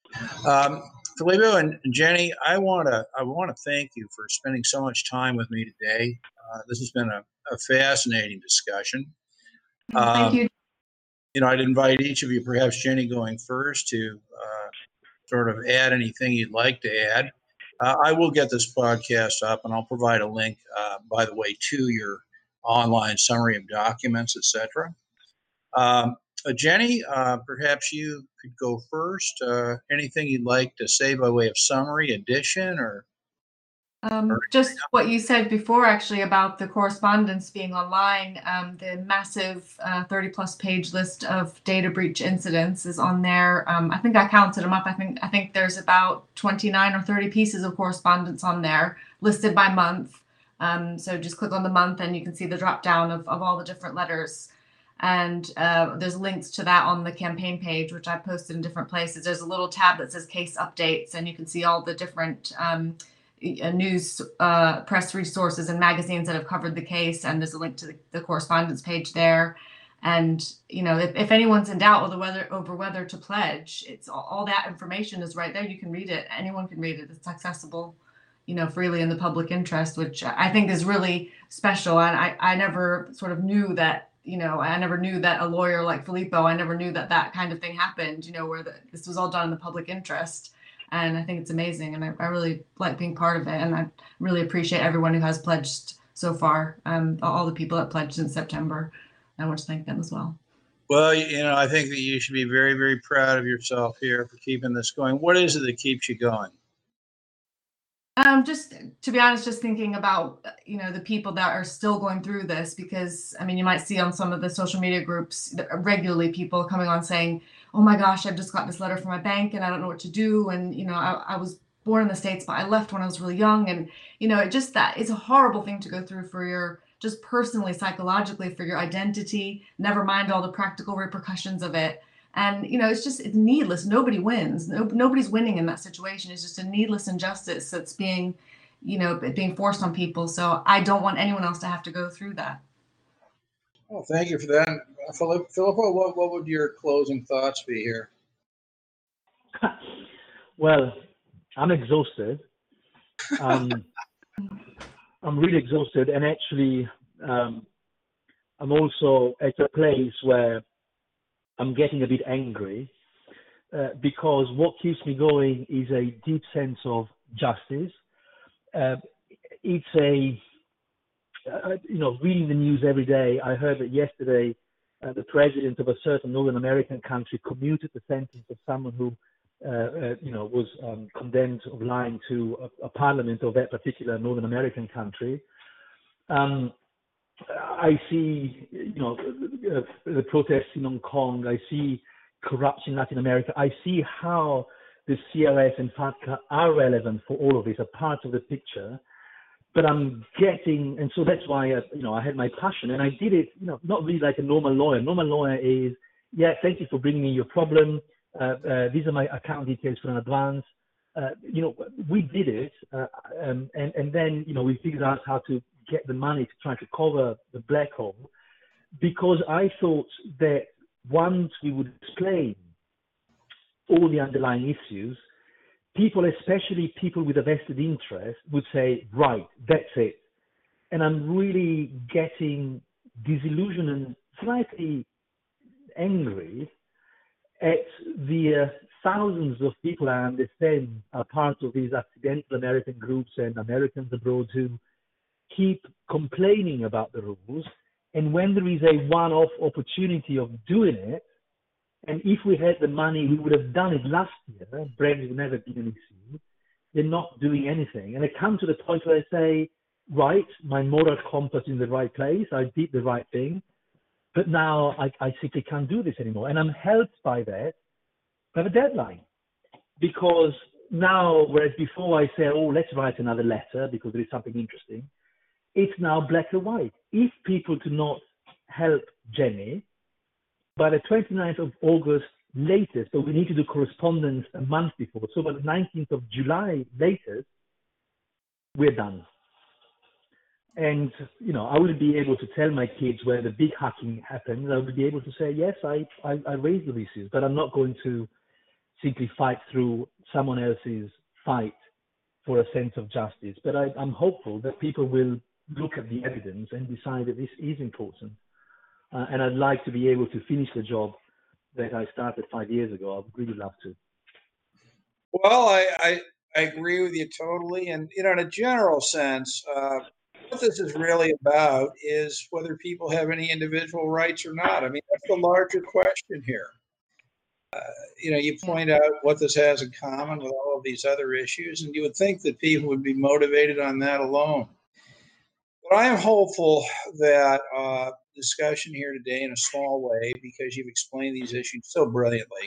Um, Filippo and Jenny, I want to I want to thank you for spending so much time with me today. Uh, this has been a, a fascinating discussion. Thank Um, you. You know, I'd invite each of you, perhaps Jenny going first, to uh, sort of add anything you'd like to add. Uh, I will get this podcast up, and I'll provide a link, uh, by the way, to your online summary of documents, et cetera. Um, uh, Jenny, uh, perhaps you could go first. Uh, anything you'd like to say by way of summary, addition, or? Um, just what you said before, actually, about the correspondence being online. Um, the massive uh, thirty plus page list of data breach incidents is on there. Um, I think I counted them up. I think I think there's about twenty-nine or thirty pieces of correspondence on there listed by month. Um, so just click on the month and you can see the drop down of, of all the different letters. And uh, there's links to that on the campaign page, which I posted in different places. There's a little tab that says case updates, and you can see all the different um, news, uh, press resources and magazines that have covered the case. And there's a link to the, the correspondence page there. And, you know, if, if anyone's in doubt over whether, over whether to pledge, it's all, all that information is right there. You can read it. Anyone can read it. It's accessible, you know, freely in the public interest, which I think is really special. And I, I never sort of knew that, you know, I never knew that a lawyer like Filippo, I never knew that that kind of thing happened, you know, where the, this was all done in the public interest. And I think it's amazing. And I, I really like being part of it. And I really appreciate everyone who has pledged so far, um, all the people that pledged in September. I want to thank them as well. Well, you know, I think that you should be very, very proud of yourself here for keeping this going. What is it that keeps you going? Um, just to be honest, just thinking about, you know, the people that are still going through this, because, I mean, you might see on some of the social media groups regularly people coming on saying, oh my gosh, I've just got this letter from my bank and I don't know what to do. And, you know, I, I was born in the States, but I left when I was really young. And, you know, it just, that it's a horrible thing to go through for your, just personally, psychologically, for your identity, never mind all the practical repercussions of it. And, you know, it's just, it's needless. Nobody wins. No, nobody's winning in that situation. It's just a needless injustice that's being, you know, being forced on people. So I don't want anyone else to have to go through that. Well, thank you for that. Filippo, what, what would your closing thoughts be here? Well, I'm exhausted. Um, I'm really exhausted. And actually, um, I'm also at a place where I'm getting a bit angry uh, because what keeps me going is a deep sense of justice. Uh, it's a, uh, you know, reading the news every day. I heard that yesterday uh, the president of a certain Northern American country commuted the sentence of someone who, uh, uh, you know, was um, condemned of lying to a, a parliament of that particular Northern American country. Um, I see, you know, uh, the protests in Hong Kong. I see corruption in Latin America. I see how the C R S and FATCA are relevant for all of this, a part of the picture. But I'm getting, and so that's why, I, you know, I had my passion, and I did it, you know, not really like a normal lawyer. Normal lawyer is, yeah, thank you for bringing me your problem. Uh, uh, these are my account details for an advance. Uh, you know, we did it, uh, um, and and then, you know, we figured out how to get the money to try to cover the black hole, because I thought that once we would explain all the underlying issues, people, especially people with a vested interest, would say, right, that's it. And I'm really getting disillusioned and slightly angry at the uh, thousands of people I understand are part of these accidental American groups and Americans abroad who keep complaining about the rules. And when there is a one-off opportunity of doing it, and if we had the money, we would have done it last year. Brexit would never been an issue. They're not doing anything. And I come to the point where I say, right, my moral compass is in the right place. I did the right thing. But now I, I simply can't do this anymore. And I'm helped by that, by the deadline. Because now, whereas before I say, oh, let's write another letter because there is something interesting, it's now black and white. If people do not help Jenny, by the twenty-ninth of August latest, but we need to do correspondence a month before. So by the nineteenth of July latest, we're done. And, you know, I will be able to tell my kids where the big hacking happens. I will be able to say, yes, I, I, I raised the issues, but I'm not going to simply fight through someone else's fight for a sense of justice. But I, I'm hopeful that people will look at the evidence and decide that this is important. Uh, and I'd like to be able to finish the job that I started five years ago. I would really love to. Well, I, I, I agree with you totally. And, you know, in a general sense, uh, what this is really about is whether people have any individual rights or not. I mean, that's the larger question here. Uh, you know, you point out what this has in common with all of these other issues, and you would think that people would be motivated on that alone. But I am hopeful that uh, discussion here today in a small way, because you've explained these issues so brilliantly,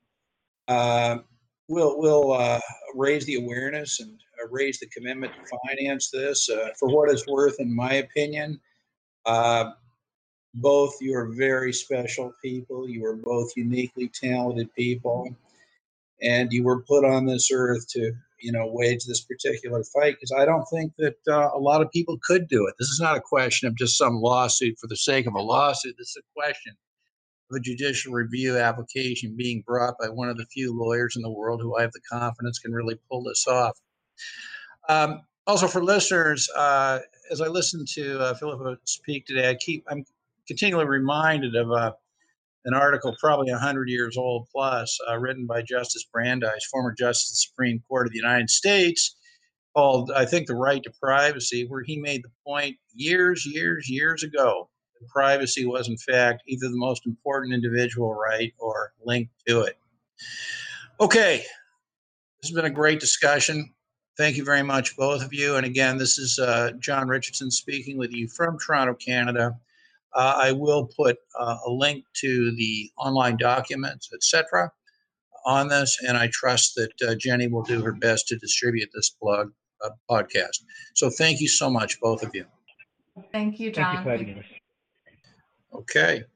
uh, will will uh, raise the awareness and uh, raise the commitment to finance this. Uh, for what it's worth, in my opinion, uh, both you are very special people. You are both uniquely talented people, and you were put on this earth to, you know, wage this particular fight, because I don't think that uh, a lot of people could do it. This is not a question of just some lawsuit for the sake of a lawsuit. This is a question of a judicial review application being brought by one of the few lawyers in the world who I have the confidence can really pull this off. Um, also, for listeners, uh, as I listen to uh, Philippa speak today, I keep I'm continually reminded of uh, an article probably one hundred years old plus, uh, written by Justice Brandeis, former Justice of the Supreme Court of the United States, called, I think, The Right to Privacy, where he made the point years, years, years ago that privacy was, in fact, either the most important individual right or linked to it. Okay, this has been a great discussion. Thank you very much, both of you. And again, this is uh, John Richardson speaking with you from Toronto, Canada. Uh, I will put uh, a link to the online documents, et cetera, on this, and I trust that uh, Jenny will do her best to distribute this blog uh, podcast. So thank you so much, both of you. Thank you, John. Thank you for having us. Okay.